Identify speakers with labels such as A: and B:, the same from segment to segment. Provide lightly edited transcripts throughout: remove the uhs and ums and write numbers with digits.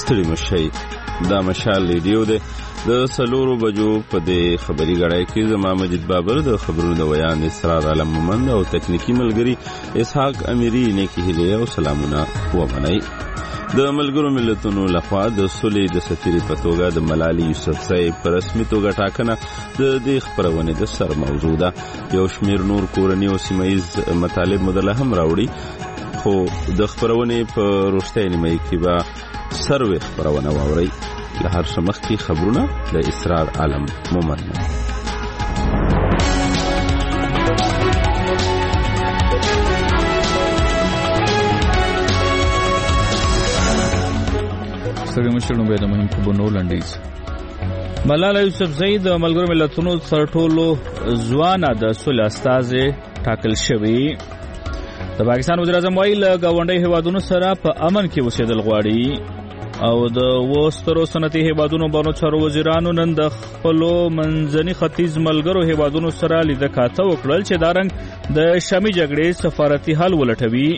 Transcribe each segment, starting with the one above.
A: ستړي مشي. دا مشال ریډیو دی. د 4 بجو په دې خبري غړای کې زما مجید بابر د خبرونو د ویان اسرار عالم مومند او تکنیکی ملګری اسحاق امیری نه کېله او سلامونه ومنئ. د ملګرو ملتونو لخوا د صلح د سفیر په توګه د ملالي یوسفزۍ په رسمي توګه ټاکنه د دې خبرونه د سر موضوع ده. یو شمیر نور کورنی او سیمایز مطالب مدله هم راوړي، خو د خبرونه په روشتۍ نیمه کې به سروي خبرونه واوري. له هر څه مخکې خبرونه د اسرار عالم مومند.
B: ستړي مشرونو به د مهم خبرونو لنډیز. ملاله یوسفزۍ د ملګرو ملتونو تر ټولو ځوانه د صلح استازې ټاکل شوې. د پاکستان وزیر اعظم وایي له ګاونډي هیوادونو سره په امن کې اوسېدل غواړي او د وسترو صنعتي هیوادونو بانو چارو وزیرانو نن د خپلو منځني ختیځ ملګرو هیوادونو سره لیده کاته وکړل چې دا رنګ د شامي جګړې سفارتي حل ولټوي.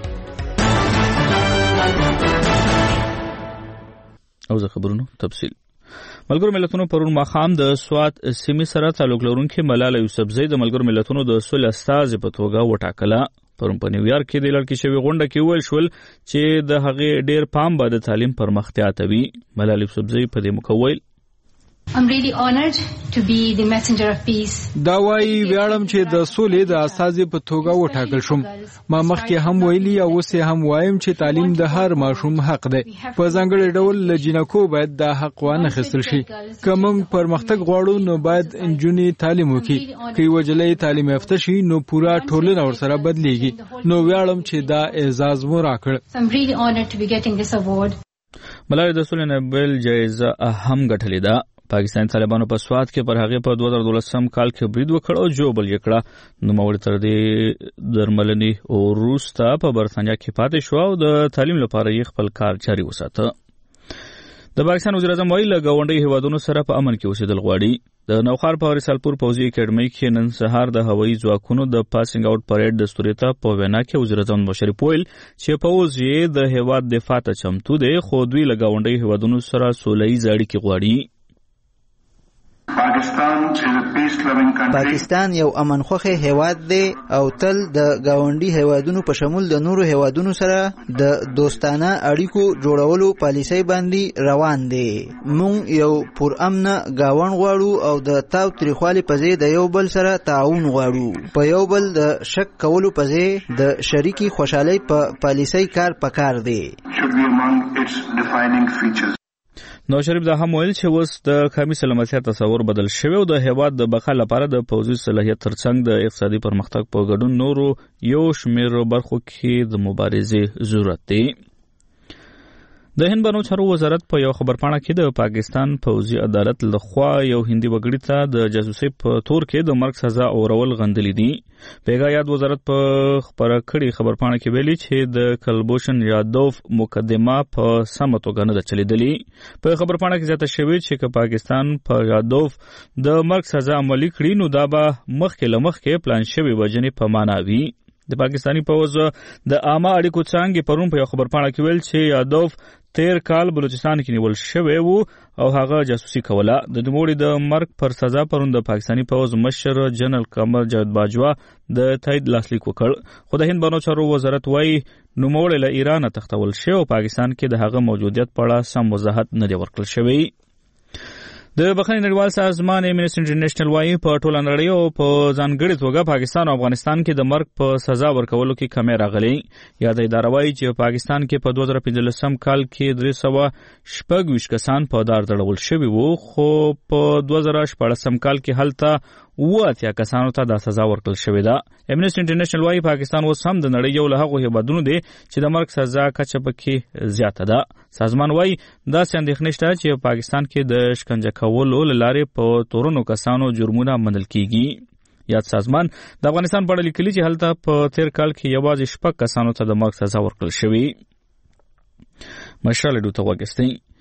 B: او زه خبرونو تفصیل. ملګرو ملتونو پرون ماښام د سوات سیمې سره تعلق لرونکي ملاله یوسفزۍ د ملګرو ملتونو د صلح استازې په توګه وټاکله. پرون په نیویارک کې د لړکې شوې غونډه کې ویل شول چې د هغې ډېر پام به د تعلیم پرمختیا ته وي. ملاله یوسفزۍ په دې موقع ویل
C: I'm really honored to be the messenger of peace.
D: دا وايي ویاړم چې د سولې د استازي په توګه وټاکل شوم. ما مخکې هم ویلي او اوس هم وایم چې تعلیم د هر ماشوم حق دی. په ځانګړي ډول لجینکو باید دا حق وانخیستل شي. که موږ پرمختګ غواړو نو باید انجونې تعلیم وکړي. که یوه جلۍ تعلیم یافته شي نو پوره ټولنه ورسره بدلیږي. نو ویاړم چې دا اعزاز مو راکړ.
C: I'm really honored to be getting this award.
B: ملاله د صلح نوبل جایزه هم ګټلې ده. پاکستان طالبانو په سوات کې پر هغه په 2012 کال کې برید وکړ او جوړ یې کړه. نو موري تر دې درملنې او روستا په برتانیا کې پاتې شو او د تعلیم لپاره یې خپل کار جاري وساته. د پاکستان وزیر اعظم وایي له ګاونډي هیوادونو سره په امن کې اوسېدل غواړي. د نوخار په رسالپور پوځي اکیډمۍ کې نن سهار د هوایي ځواکونو د پاسینګ آوټ پریډ د ستوريته په وینا کې وزیر اعظم مشرف ویل چې پوځ یې د هیواد دفاع ته چمتو دی، خو دوی له ګاونډي هیوادونو سره سوله‌ییز اړیکې غواړي.
E: پاکستان یو امنخوخه هیواد دی او تل د گاونډي هیوادونو په شمول د نورو هیوادونو سره د دوستانه اړیکو جوړولو پالیسۍ باندې روان دی. مونږ یو پرامن گاون غواړو او د تاو تریخوالي په ځای د یو بل سره تعاون غواړو. په یو بل د شک کولو په ځای د شریکي خوشحالۍ په پالیسۍ کار پکار دی. نو شریف دا هم ویل چې اوس د قومي سلامتیا تصور بدل شوی او د هیواد د بقا لپاره د پوځي صلاحیت ترڅنګ د اقتصادي پرمختګ په ګډون نورو یو شمېر برخو کې د مبارزې ضرورت دی. د هند بانو چارو وزارت په یو خبرپاڼه کې د پاکستان پوځي عدالت لخوا یو هندي وګړي ته د جاسوسۍ په تور کې د مرګ سزا اورول غندلې دي. پیغا یاد وزارت په خبره کړي خبرپاڼه کې ویلي چې د کلبوشن یادوف مقدمه په سمه توګه نه ده چلیدلې. په خبرپاڼه کې زیاته شوې چې که پاکستان په یادوف د مرګ سزا عملي کړي نو دا به مخکې پلان شوی وجنې په معنا وي. د پاکستانی پوځ د عامه اړیکو څانګې پرون په یو خبرپاڼه کې ویل چې یادوف 13 کال بلوچستان کې نیول شوی وو او هغه جاسوسي کوله. د نوموړي د مرګ پر سزا پرون د پاکستانی پوځ مشر جنرال قمر جاوید باجوا د تایید لاسلیک وکړ. خو د هند بانو چارو وزارت وايي نوموړي له ایران تښتول شوی او پاکستان کې د هغه موجودیت په اړه سم وضاحت نه دی ورکړل شوی. د بخښنې نړیوال سازمان امنیسټي انټرنیشنل وايي په ټوله نړۍ او په ځانګړې توګه پاکستان او افغانستان کې د مرګ په سزا ورکولو کې کمی راغلی. یا د اداره وايي چې پاکستان کې په 2015 کال کې 326 کسان په دار ځړول شوي وو، خو په 2014 کال کې هلته 80 کسانو ته د سزا ورکړل شوې ده. امنیسټي انټرنیشنل وايي پاکستان اوس هم د نړۍ یو له هغو هیوادونو دی چې د مرګ سزا کچه پکې زیاته ده. سازمان وايي داسې اندېښنې شته چې پاکستان کې د شکنجه کولو له لارې په تورنو کسانو جرمونه منل کیږي. یاد سازمان د افغانستان په اړه لیکلي چې هلته په 13 کال کې یوازې 6 کسانو ته د مرګ سزا ورکړل شوې. مشال ډو ته وګستئ.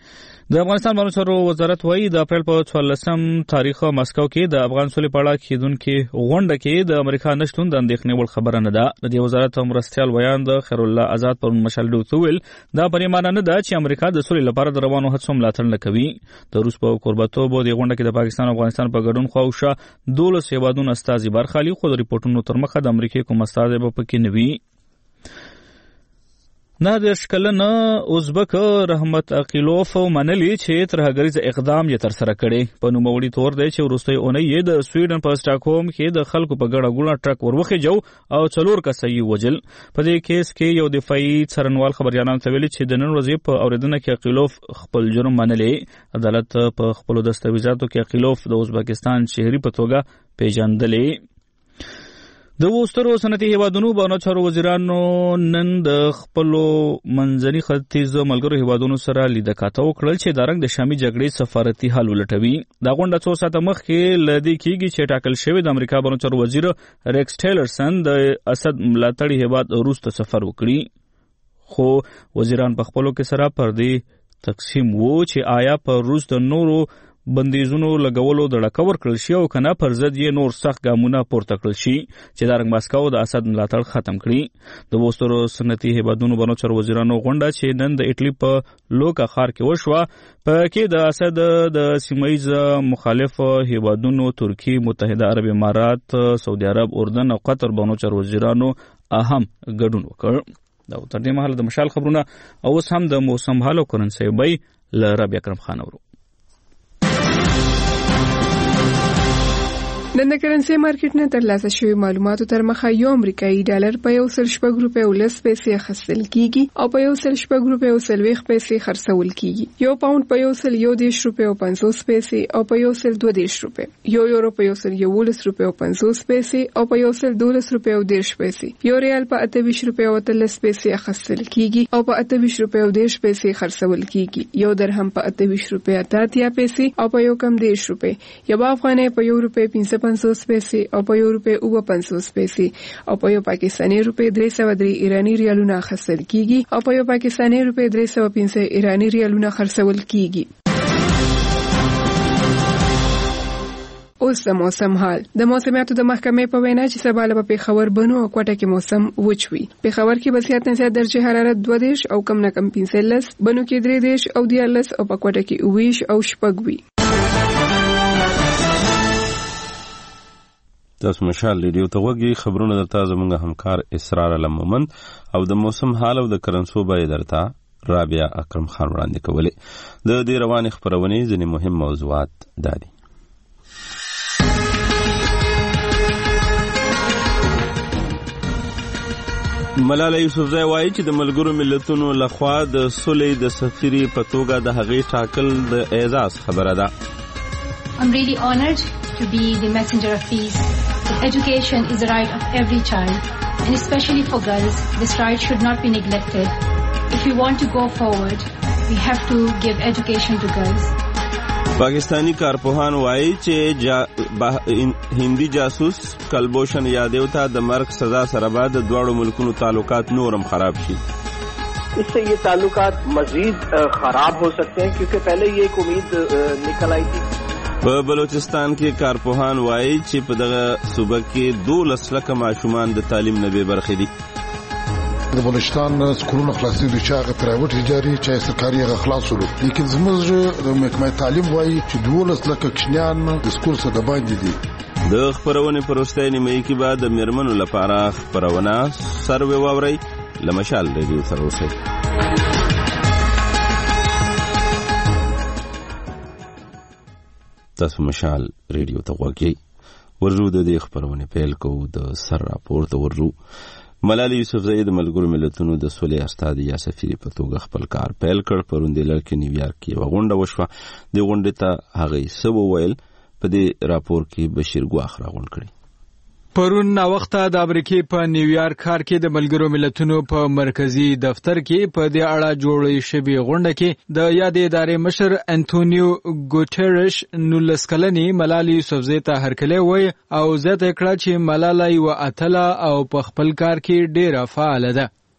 B: د افغانستان بانو چارو وزارت وایي د اپریل په 14 تاریخ مسکو کې د افغان سولې په اړه کېدونکې غونډه کې د امریکا نشټون د اندېښنې وړ خبره نه ده. د دې وزارت مرستیال ویان د خیر الله آزاد پر مشال ډو ویل دا پرې معنی نه ده چې امریکا د سولې لپاره د روانو هڅو ملاتړ نه کوي. د روس په کوربتوب د غونډه کې د پاکستان او افغانستان په ګډون خواوشه 12 هیوادونو استازي برخه اخلي، خو د ریپورتونو تر مخه د امریکا کوم استازي به پکې نه وي. نادر کلن ازبک رحمت عقیلوف منلی چې ترهګریز اقدام یې تر سره کړي. په نوموړي تور دی چې وروستۍ اونۍ یې د سویډن په سټاکهولم کې د خلکو په ګډه ګوڼه ټرک وروخیجو او 4 کسه یې وجل. په دې کیس کې یو دفاعي څارنوال خبريالانو ته ویلي چې د نن ورځې په اوریدنه کې عقیلوف خپل جرم منلی. عدالت په خپل دستاویزاتو کې عقیلوف د ازبکستان شهري په توګه پیژندلې. د وسترو صنعتي هیوادونو بانو چارو وزیرانو نن د خپل منځني ختیځ ملګرو هیوادونو سره لیدکاته وکړل چې د رنګ د شامي جګړې سفارتي حل ولټوي. دا غونډه څو ساعته مخکې لدی کېږي چې ټاکل شوی د امریکا بانو چارو وزیر ریکس ټیلرسن د اسد ملاتړي هیواد روس ته سفر وکړي، خو وزیران په خپلو کې سره پر دې تقسیم وو چې آیا په روس د نورو بندیزونو لګولو د ډکور کړل شي او کنه پر ضد یې نور سخت ګامونه پورته کړل شي چې د رنګ ماسکو د اسد ملاتړ ختم کړي. د وسترو صنعتي هیوادونو بانو چارو وزیرانو غونډه چې نن د اټلی په لوکا ښار کې وشوه په کې د اسد د سیمایز مخالف هیوادونو ترکی، متحده عرب امارات، سعودي عرب، اردن او قطر بانو چارو وزیرانو اهم ګډون وکړ. دا تر دې مهاله د مشال خبرونه او اوس هم د موسم حال او کرنسي بای ل ربيع اکرم خان ورو.
F: د کرنسي مارکیټ نه ترلاسه شوی معلوماتو تر مخه یو امریکایي ډالر په 1.4 روپیه او 10 پیسې اخیستل کیږي او په 1.4 روپیه او 30 پیسې خرڅول کیږي. یو پاوند په 1.10 روپیه او 50 پیسې او په 1.12 روپیه، یو یورو په 1.11 روپیه او 50 پیسې او په 1.12 روپیه او 10 پیسې، یو ریال په 28 روپیه او 30 پیسې اخیستل کیږي او په 28 روپیه او 10 پیسې خرڅول کیږي. یو درهم په 28 روپیه 83 پیسې او په یو کم 10 روپیه، یو افغانۍ په 1 روپیه 50 پیسې او په 1 روپیه 50 پیسې او په یو پاکستاني روپیه 303 ایرانی ریالونه خرڅول کیږي او په یو پاکستاني روپیه 350 ایرانی ریالونه خرڅول کیږي. اوس د موسم حال. د موسمیاتو د محکمې په وینا چې سبا له پېښور، بنو او کوټه کې موسم وچ وي. پېښور کې به زیات نه زیات درجه حرارت 22 او کم نه کم 15، بنو کې 13 او 14 او په کوټه کې 20 او 6 وي.
A: تاسو مشال ریډیو ته وګورئ. خبرونه درته زموږ همکار اسرار علم مومند او د موسم حال او د کرنسو به درته رابعه اکرم خان وړاندې کولې. د دې روانې خبرونې ځینې مهم موضوعات دادي. ملاله یوسفزۍ وایي چې د ملګرو ملتونو لخوا د صلح د سفیرې په توګه د هغې ټاکل د اعزاز خبره ده.
C: I'm really honored to be the messenger of peace. Education is the right of every child, and especially for girls, this right should not be neglected. If we want to go forward, we have to give education to girls.
A: پاکستانی کارپوهان وایي چې هندي جاسوس کلبوشن یادیو ته د مرګ سزا سره بعد د دواړو ملکونو تعلقات نورم خراب شي.
G: اس سے یہ تعلقات مزید خراب ہو سکتے ہیں کیونکہ پہلے یہ ایک امید نکل آئی تھی.
A: په بلوچستان کې کارپوهان وایي چې په دغه صوبه کې 12 لکه ماشومان د تعلیم نه بې برخې دي.
H: د بلوچستان سکولونو خلاصي دي چې هغه پرایویټ ادارې چې سرکاري هغه خلاصولو، لیکن زموږ د محکمې تعلیم وایي چې 12 لکه کشنیان د سکول څخه د باندې دي.
A: د خبرونې پر وروستۍ نیمایي کې به د میرمنو لپاره خبرونه سروې واورئ. له مشال ریډیو سره اوسئ. تاسو مشال ریډیو ته غوږی. ورزو د دې خبرونه پیل کوو. د سر راپور ته ورزو. ملاله یوسفزۍ د ملګرو ملتونو د صلح استازي یا سفیر په توګه خپل کار پیل کړ. پرون د لړ کې نیویارک کې یوه غونډه وشوه. د غونډې ته هغې څه وویل په دې راپور کې بشیر ګواخ راغونډ کړي.
D: پرون ناوخته د امریکای په نیویارک ښار کې د ملګرو ملتونو په مرکزی دفتر کې په دې اړه جوړې شوې غونډه کې د یادې ادارې مشر انټونیو ګوټيرش 19 کلنې ملاله یوسفزۍ ته هرکلی وایي او زیاته کړه چې ملاله یوه اتله او په خپل کار کې ډېره فعاله ده.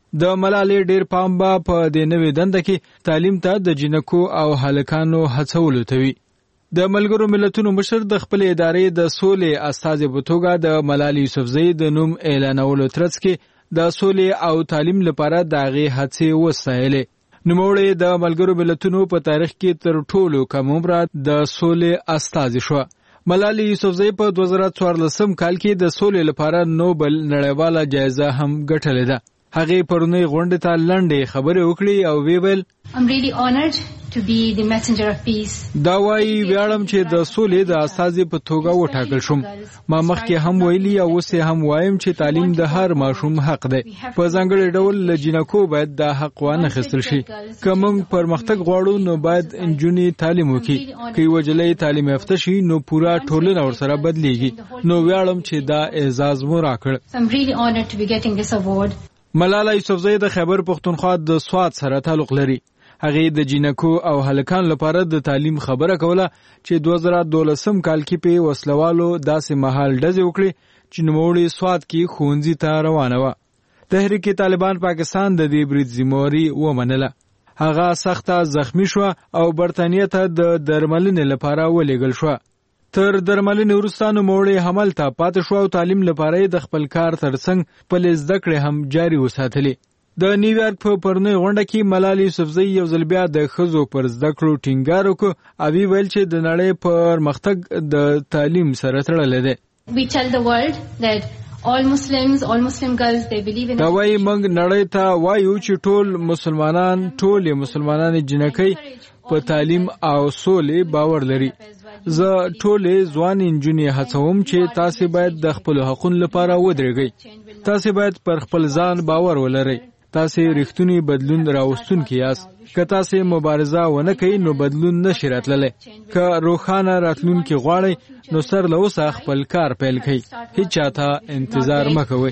D: د ملالۍ ډیر پام به په دې نوې دنده کې تعلیم ته د جنکو او هلکانو هڅولو ته وي. د ملګرو ملتونو مشر د خپل ادارې د سولې استازي په توګه د ملالۍ یوسفزۍ د نوم اعلانولو ترڅ کې د سولې او تعلیم لپاره د هغې هڅې وستایلې. نوموړې د ملګرو ملتونو په تاریخ کې تر ټولو کم عمره د سولې استازي شوه. ملالۍ یوسفزۍ په 2014 کال کې د سولې لپاره نوبل نړیواله جایزه هم ګټلې ده. هغې پرونی غونډې ته لنډې خبرې وکړې او ویل
C: I'm really honored to be the messenger of peace.
D: دا وايي ویاړم چې د سولې د استازي په توګه وټاکل شوم. ما مخکې هم ویلي او اوس هم وایم چې تعلیم د هر ماشوم حق دی. په ځانګړي ډول له جنکو باید دا حق وانخیستل شي. که موږ پرمختګ غواړو نو باید نجونې تعلیم وکړي. که یوه نجلۍ تعلیم یافته شي نو پوره ټولنه ورسره بدلیږي. نو ویاړم چې دا اعزاز مو راکړ.
C: I'm really honored to be getting this award.
D: ملالۍ یوسفزۍ د خیبر پښتونخوا د سوات سره تعلق لري. هغې د جنکو او هلکان لپاره د تعلیم خبره کوله چې 2012 کال کې په وسلوالو داسې مهال ډزې وکړي چې نوموړې سوات کې ښوونځي ته روانه وه. تحریک طالبان پاکستان د دې برید ذمهواري ومنله. هغه سخته زخمی شوه او برطانیې ته د درملنې لپاره ولېږل شوه. تر درملنې وروسته نوموړې همالته پاتې شوه او تعلیم لپاره د خپل کار ترڅنګ خپلې زده کړې هم جاري وساتلې. د نیویارک په پرونی غونډه کې ملالۍ یوسفزۍ یو ځل بیا د ښځو پر زده کړو ټینګار وکړ او ویل چې د نړۍ پرمختګ د تعلیم سره تړلی دی.
C: We tell the world that all Muslim girls, they believe in.
D: دا وايي موږ نړۍ ته وایو چې ټول مسلمانان جنکۍ په تعلیم او سولې باور لري. زه ټولې ځوان نجونې هڅوم چې تاسې باید د خپلو حقونو لپاره ودرېږئ. تاسې باید پر خپل ځان باور ولرئ. تاسې رښتونی بدلون راوستونکي یاست. که تاسې مبارزه ونه کوئ نو بدلون نشي راتللی. که روښانه راتلونکي غواړئ نو سر له اوسه خپل کار پیل کړئ. هیڅ چاته انتظار مه کوئ.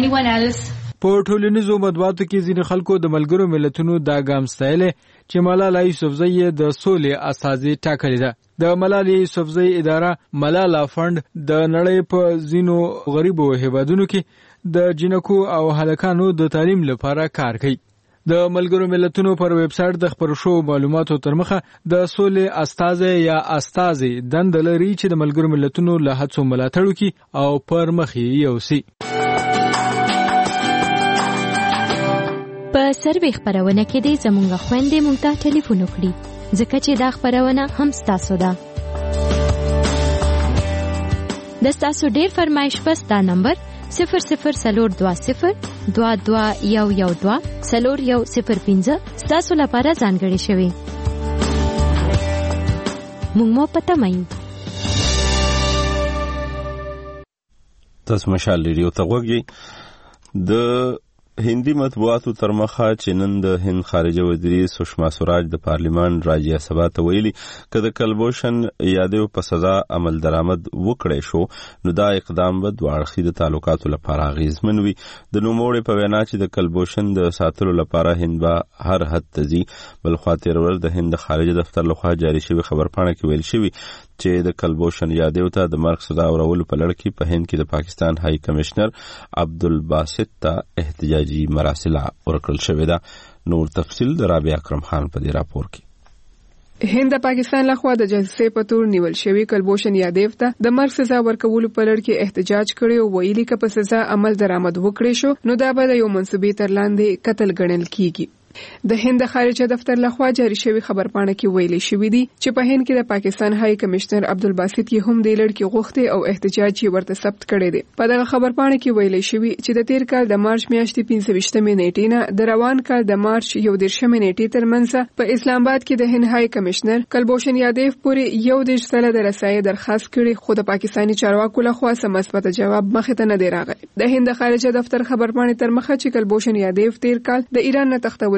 D: په ټولنیزو مطبوعاتو کې ځینې خلکو د ملګرو ملتونو دا ګام ستایلی چې ملالۍ یوسفزۍ د سولې استازي ټاکلې ده. د ملالۍ یوسفزۍ اداره ملالا فند د نړۍ په ځینو غریبو هیوادونو کې د جنکو او هلکانو د تعلیم لپاره کار کوي. د ملګرو ملتونو پر ویب سایټ د خبرو شوو معلوماتو تر مخه د سولې استازی یا استازي دنده لري چې د ملګرو ملتونو له هڅو ملاتړ وکړي او پر مخ یې یوسي.
I: په سروې خبرونه کې دې زموږ خويندې مونږ ته ټلیفون وکړي ځکه چې دا خبرونه هم ستاسو ده. د ستاسو ډېر فرمایش په ستا نمبر 0020 2211 0105 ستاسو لپاره ځانګړې شوی. موږ مو پته مایو.
A: تاسو مشال ریډیو ته وګورئ. د هندي مطبوعاتو تر مخه چې نن د هند خارجه وزیري سشما سوراج د پارلیمان راجیه سبا ته ویلي که د کلبوشن یادو په سزا عمل درآمد وکړی شو نو دا اقدام به دوه اړخیز تعلقاتو لپاره اغیزمن وي. د نوموړي په وینا چې د کلبوشن د ساتلو لپاره هند به هر حد ته ځي. بل خوا تېر ورځ د هند خارجه دفتر لخوا جاري شوی خبرپاڼه کې ویل شوی چې د کلبوشن یادو ته د مرګ سزا اورولو په لړ کې په هند کې د پاکستان هاي کمشنر عبدالباسط ته احتجاجي مراسله ورکړل شوې ده. نور تفصیل د رابعه اکرم خان په دې راپور کې.
F: هند د پاکستان لخوا د جلسې په تور نیول شوی کلبوشن یادو ته د مرګ سزا ورکولو په لړ کې احتجاج کړي او ویلي چې په سزا عمل درآمد وکړي شو نو دا به د یو منسوبې تر لاندې قتل ګڼل کیږي. د هند خارجه دفتر لخوا جاری شوی خبرپاڼه کې ویلي شوی دی چې په هند کې د پاکستان هاي کمشنر عبدالباسط یې هم د لړ کې غوښتي او احتجاج یې ورته ثبت کړی دی. په دغه خبرپاڼه کې ویلي شوی چې د تیر کال د مارچ میاشتې 25 نیټې نه د روان کال د مارچ 11 نیټې ترمنځ په اسلام آباد کې د هند هاي کمشنر کلبوشن یادو پورې یو د ځله د رسایي درخواست کړي خو د پاکستاني چارواکو لخوا سم مثبت جواب مخه ته نه دی راغلی. د هند خارجه دفتر خبرپاڼه تر مخه چې کلبوشن یادو تیر کال د ایران نه تختول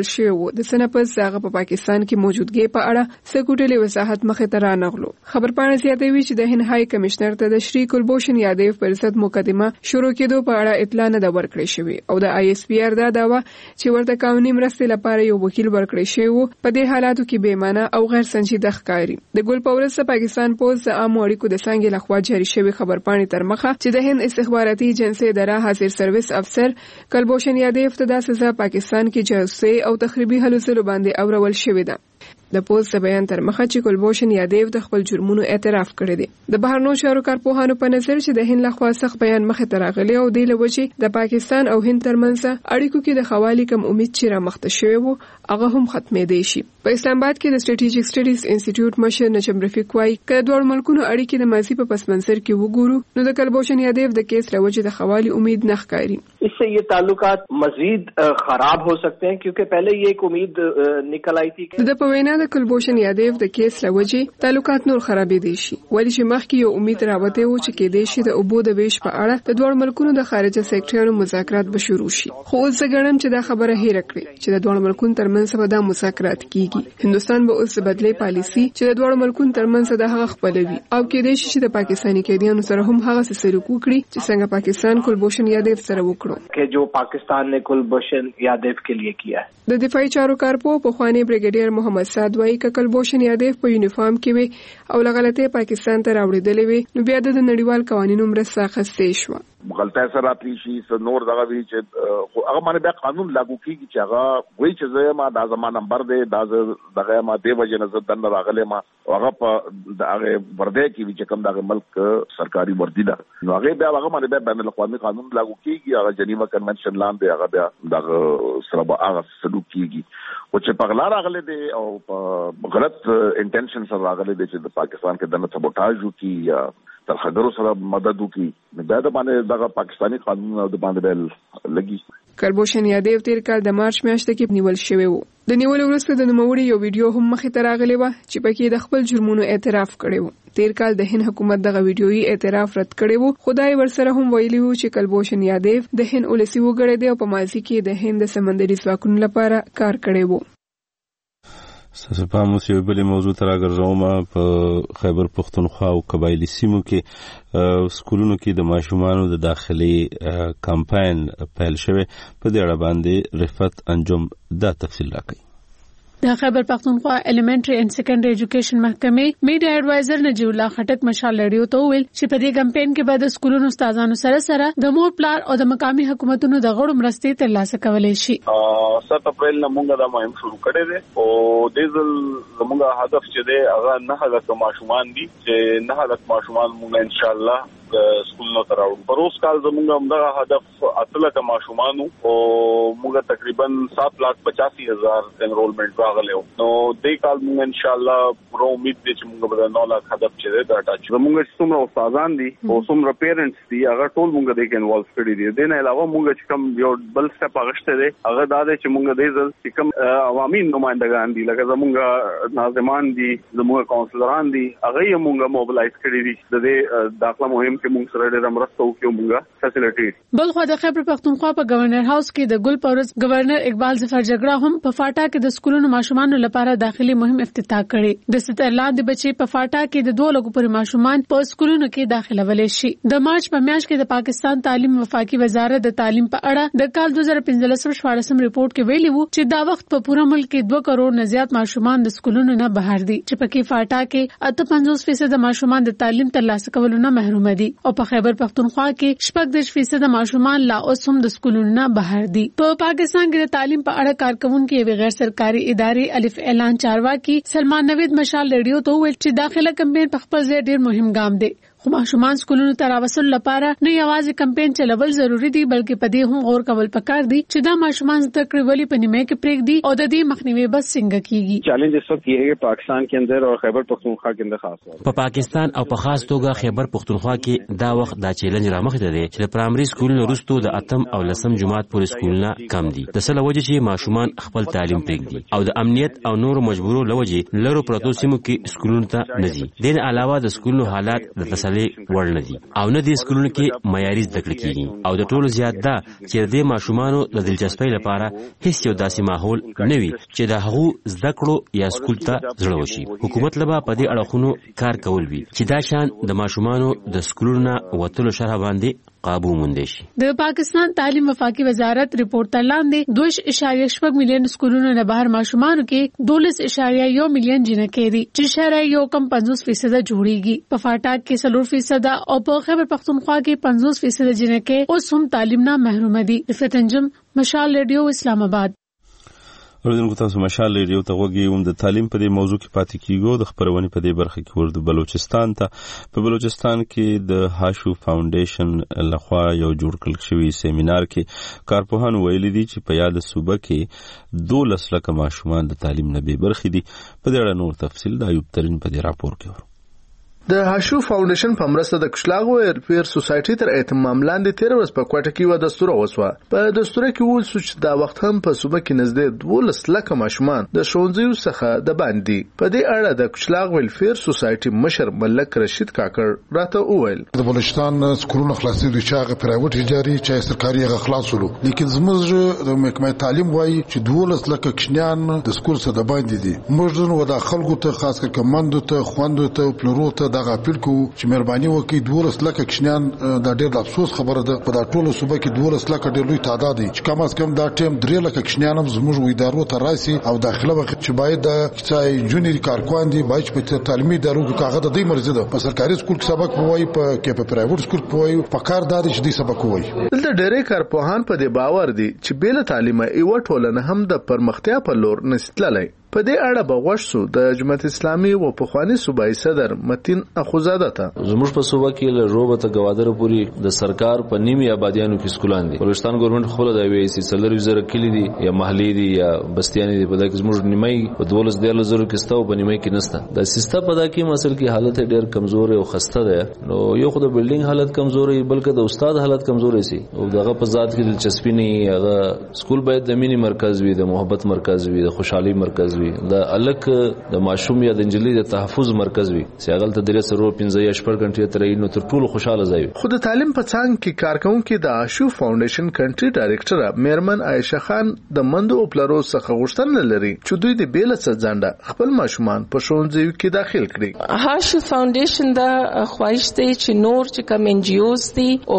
F: راوړل شوی و. د سنپس هغه په پاکستان کې موجودګي په اړه سکوټلي وضاحت مخه ته رانغلو. خبرپاڼه زیاتوي چې د هند های کمشنر ته د شری کلبوشن یادیو پر ضد مقدمه شروع کېدو په اړه اطلاع نه ده ورکړې شوې او د ISPR دا داوا چې ورته قانوني مرستې لپاره یو وکیل ورکړی شوی و په دې حالاتو کې بې معنی او غیر سنجیده ښکاري. د ګل پورس پاکستان پوسټ د عامو اړیکو د څنګه لخوا جاری شوی خبرپاڼې تر مخه چې د هند استخباراتي ایجنسی اداره حاضر سرویس افسر کلبوشن یادیو ته د سزا پاکستان کې جاسوسي او تخریبي هلو ځلو باندې اورول شوې ده. د پوسټ بیان تر مخه چې کلبوشن یادیو د خپل جرمونو اعتراف کړی دی. د بهرنیو چارو کارپوهانو په نظر چې د هند لخوا سخت بیان مخه ته راغلی او د لوجې د پاکستان او هند ترمنځ اړیکو کې د خوالي کم امید چې را مخته شوی وو هغه هم ختمې دی شي. په اسلام آباد کې د سټریټیجیک سټډیز انسټیټیوټ مشر نجم رفیق وايي چې دوه ملکونو اړیکې د ماضي په پس منظر کې وګورو نو د کلبوشن یادیو د کیس لوجې د خوالي امید نه ښکاري.
G: इससे ये ताल्लुकात मजीद खराब हो सकते हैं क्योंकि पहले ये एक उम्मीद निकल आई थी
F: कि د پوینا د کلبوشن یادیو د کیس لوجې تعلقات نور خرابې دي شي. ولی چې مخکې یو امید راوته و چې کې دي شي د اوبو د ویش په اړه د دوه ملکونو د خارجه سکرټریانو مذاکرات به شروع شي. خو اوس څنګه چې دا خبره هېره کړې چې د دوه ملکونو ترمنځ به دا مذاکرات کیږي. هندستان به اوس بدلې پالیسی چې د دوه ملکونو ترمنځ د هغه خپلوي او کې دي شي د پاکستاني قیدیانو سره هم هغه سلوک وکړي چې څنګه پاکستان کلبوشن یادیو سره وکړو
G: कि जो पाकिस्तान ने कुलभूषण यादव के लिए किया है.
F: د دفاعي چارو کارپو په خوانی بریګیډیر محمد سعد وايي ک کلبوشن یادیو په یونیفارم کې وي او لغلطه پاکستان ته راوړېدلې وي نو بیا د نړیوال قوانینو مرسته اخستې شو.
J: غلطه سره راتلی شي نور دغه وی چې هغه باندې بیا قانون لاګو کیږي چې هغه وایي چې زه ما د زمان نمبر دی دغه ما دی وجه نه زدن راغله ما هغه په دغه ورده کې چې کوم دغه ملک سرکاري وردی ده نو هغه بیا هغه باندې بیا بین الاقوامي قانون لاګو کیږي هغه جنیوا کنونشن لاندې هغه بیا دغه سره به هغه سلوک کیږي او چې پغلا راغله دي او غلط انټینشن سره راغله دي چې د پاکستان کې دنه سبوټاژ وکي یا تر خبرو سره مدد وکي دا د باندې دغه پاکستاني قانون د باندې لګي.
F: کلبوشن یادیو تیر کال د مارچ میاشتې کې نیول شوی وو. د نیول وروسته د نوموړي یو ویډیو هم مخې ته راغلی و چې پکې د خپل جرمونو اعتراف کړی و. تیر کال د هند حکومت دغه ویډیويي اعتراف رد کړی وو. خدای ورسره هم ویلي وو چې کلبوشن یادیو د هند ولسی وګړي دی او په ماضي کې د هند سمندري ځواکونو لپاره کار کړی وو.
A: ستاسو په موسیو بلې موضوع تر راګرځوم په خیبر پختونخوا او قبایلی سیمو کې سکولونو کې د ماشومانو د داخلي کمپاین پیل شوی په دې اړه باندې رفعت انجم دا تفصیل راکړي.
K: د خیبر پختونخوا الیمنټری اینڈ سیکنډری ایجوکیشن محکمې میډیا ایڈوایزر نجیب الله خټک مشال لريو ته ویل چې په دې کمپاین کې به د سکولونو استادانو سره د مور پلار او د مقامي حکومتونو د غړو مرستې ترلاسه کولای شي.
J: 7 اپریل نه موږ دا مهم شروع کړی دی او د ځل زموږ هدف چې دی هغه 9,000 ماشومان دي چې 9,000 ماشومان موږ ان شاء الله سکولونو ته راوړو. پر اوس کال زموږ همدغه هدف 8,000 ماشومان او موږ تقریبا 7,85,000 انرولمنٹ راغلی نو دې کال موږ ان شاء الله پوره امید دي چې موږ به 9,00,000 هدف چې دی دا ټاچ. زموږ چې څومره استادان دي او څومره پیرنټس دي هغه ټول موږ دې کې انوالو کړي دي. د نه علاوه موږ چې کوم یو بل سټپ اغشته دي هغه دا دی چې موږ دې ځل چې کوم عوامي نمائندگان دي لکه زموږ ناظمان دي زموږ کونسلران دي هغه یې موږ موبلایز کړي دي د دې داخله مهم کې موږ سره ډېر مرسته وکړو موږ فیسیلیټي.
K: بل خو د خیبر پختونخوا په گورنر هاوس کې د ګل پورس گورنر اقبال ظفر جګړه هم په فاټا کې د سکولونو ماشومانو لپاره داخلي مهم افتتاح کړي. د سترلاند بچي په فاټا کې د 2 لکو پر ماشومان په سکولونو کې داخله ولې شي. د مارچ په میاشت کې د پاکستان تعلیم وفاقي وزارت د تعلیم په اړه د کال 2015-14 ریپورت کې ویلي وو چې دا وخت په پوره ملک کې 2 کروڑ نه زیات ماشومان د سکولونو نه بهر دي چې پکې فاټا کې 58% ماشومان د تعلیم ترلاسه کولو نه محروم دي او په خیبر پختونخوا کې 14% ماشومان لا اوس هم د سکولونو نه بهر دي. په پاکستان کې د تعلیم په اړه کارکونکو یو غیر سرکاري ادارې الف اعلان چارواکي سلمان نوید مشال لريو ته ویل چې داخله کمپاین په خپل ځای ډیر مهم ګام دی. خو ماشومان سکولونو ته راوصل لپاره نه یوازې کمپاین چلول ضروری دي بلکې په دې هم غور کول پکار دي چې دا ماشومان زده کړې ولې په نیمه کې پرېږدي او د دې مخنیوي بس څنګه کیږي.
L: چیلنج اس وقت یہ ہے پاکستان کے اندر اور خیبر پختونخوا کے اندر خاص طور
M: په پاکستان او په خاص توګه خیبر پختونخوا کې دا وخت دا چیلنج رامخ دی چې پرایمري سکولونو وروسته د اتم او لسم جماعت پورې سکولونه کم دي د سره وجه چې ماشومان خپل تعلیم پرېږدي او د امنیت او نور مجبورو لوجه لرو پروتو سیمو کې سکولونو ته نزي. دین علاوه د سکولونو حالات د تسلی مرحله وړ نه دي او نه د سکولونو کې معیاري زده کړې کیږي او د ټولو زیات دا چې د ماشومانو د دلچسپۍ لپاره هیڅ یو داسې ماحول نه وي چې د هغو زده کړو یا سکول ته زړه وشي. حکومت لبا په دې اړخونو کار کول وي چې دا شان د ماشومانو د سکولونو وتلو شرح باندې قابو موندې شي.
K: د پاکستان تعلیم وفاقي وزارت رپورټ ترلاندې 2.8 مليون سکولونو نه بهر ماشومانو کې 12.1 مليون جنکې دي چې شرعي یو کم 50% جوړيږي. په فاټا کې 4% او په خیبر پختونخوا کې 50% جنکې اوس هم تعلیم نه محروم دي. فتنجم مشال ریډیو اسلام آباد.
A: اوریدونکو تاسو مشال ریډیو ته وګورئ. د تعلیم په دې موضوع کې پاتې کیږو. د خبرونې په دې برخه کې ورته بلوچستان ته په بلوچستان کې د هاشو فاونډیشن لخوا یو جوړ کړل شوی سیمینار کې کارپوهان ویلي دي چې په یاد صوبه کې 12 لک ماشومان د تعلیم نه بې برخې دي. په دې اړه نور تفصیل د ایوب ترین په دې راپور کې ورو.
N: د هاشو فاونډیشن په مرسته د کشلاغو ویلفیر سوسایټي تر اهتمام لاندې 13 ورځې په کوټه کې و دستور وسوه. په دستور کې ول چې دا وخت هم په صوبه کې نږدې 12 لک ماشومان د ښوونځیو څخه د باندې. په دې اړه د کشلاغ ویلفیر سوسایټي مشر ملک رشید کاکړ راته وویل
H: د بلوچستان سکولونو خلاصي د چاغه پرایوټ اداري چې سرکاري غ خلاصولو لیکن زموږ د محکمه تعلیم وایي چې 12 لک کشنیان د سکول څخه د باندې دي. موږ نو د خلکو ته خاص کر کماندو ته خوندو ته پلورو ته دغه اپیل کوو چې مهرباني وکړئ 12 لک کشنیان د ډېر افسوس خبره ده په دا ټولو صوبه کې 12 لک ډېر لوی تعداد دي چې کم از کم دا ټیم 3 لک کشنیان هم زموږ ادارو ته راسي او داخله وخت چې باید د انجینری کارکوان دي باید په تعلیمي ادارو کې کاغذ د دې مرزه ده. په سرکاري سکول کې سبق وایي په پرایوټ سکول کې وایي په کار دادي چې دې سبق وایي.
N: دلته ډېرې کارپوهان په دې باور دي چې بیل تعلیمه ایو ټولنه هم د پرمختیا په لور نسیتللی. په دې اړه بغوښ سو د جماعت اسلامي او پخوانی صوبایي صدر متین اخوزاده ته
O: زموږ په صوبه کې له روبه غوادر پوری د سرکار په نیمه آبادیانو کې سکولان دي. بلوچستان ګورنمنت خپل د وی سي سلر وزره کلی دي یا محلي دي یا بستیانی دي. په دغه زموږ نیمه په 12,000 کې ستو په نیمه کې نسته. د سیسته په دغه کې مسل کې حالت ډېر کمزور او خسته ده. نو یو خو د بلډینګ حالت کمزوري بلکې د استاد حالت کمزوري سي او دغه په ذات کې دلچسپي نه. هغه سکول باید د مینی مرکز وي، د محبت مرکز وي، د خوشحالي مرکز وي، د الک د ماشوم یا د انجلۍ د تحفظ مرکز وي چې هغه ته درې سره 15 یا 8 غنټې ترې نو تر ټولو خوشاله ځای.
N: خو د تعلیم په څنګ کې کارکونکو د هاشو فاونډیشن کنټری ډایریکټر میرمن عائشه خان د مندو او پلرو څخه غوښتنه لري چې دوی د بیل څخه ځانډه خپل ماشومان په ښوونځیو کې داخل کړي.
P: هاشو فاونډیشن دا خواهش دی چې نور چې کم ان جی اوز دي او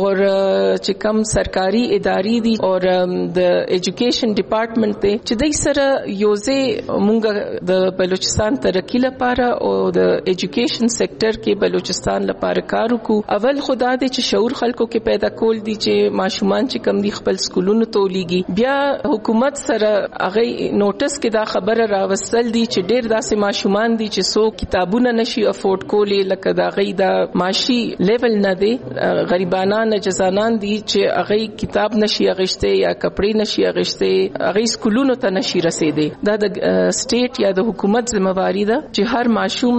P: چې کم سرکاري ادارې دي او د ایجوکیشن ډپارټمنټ دی چې دای سره یوځه مونږ د بلوچستان ترقی لپاره او د ایجوکیشن سېکټر کې بلوچستان لپاره کار وکړو. اول خدا دې چې شعور خلکو کې پیدا کول دي چې ماشومان چې کم دي خپل سکولونو ته ولېږي. بیا حکومت سره هغه نوټس کې دا خبره راوستل دي چې ډېر داسې ماشومان دي چې سو کتابونه نشي افورد کولې لکه دا غي دا معاشي لیول نه دي غریبانان جزانان دي چې هغه کتاب نشي اغشته یا کپڑے نشي اغشته هغه سکولونو ته نشي رسیدي. دا د سټیټ یا د حکومت ذمہواری ده چې هر ماشوم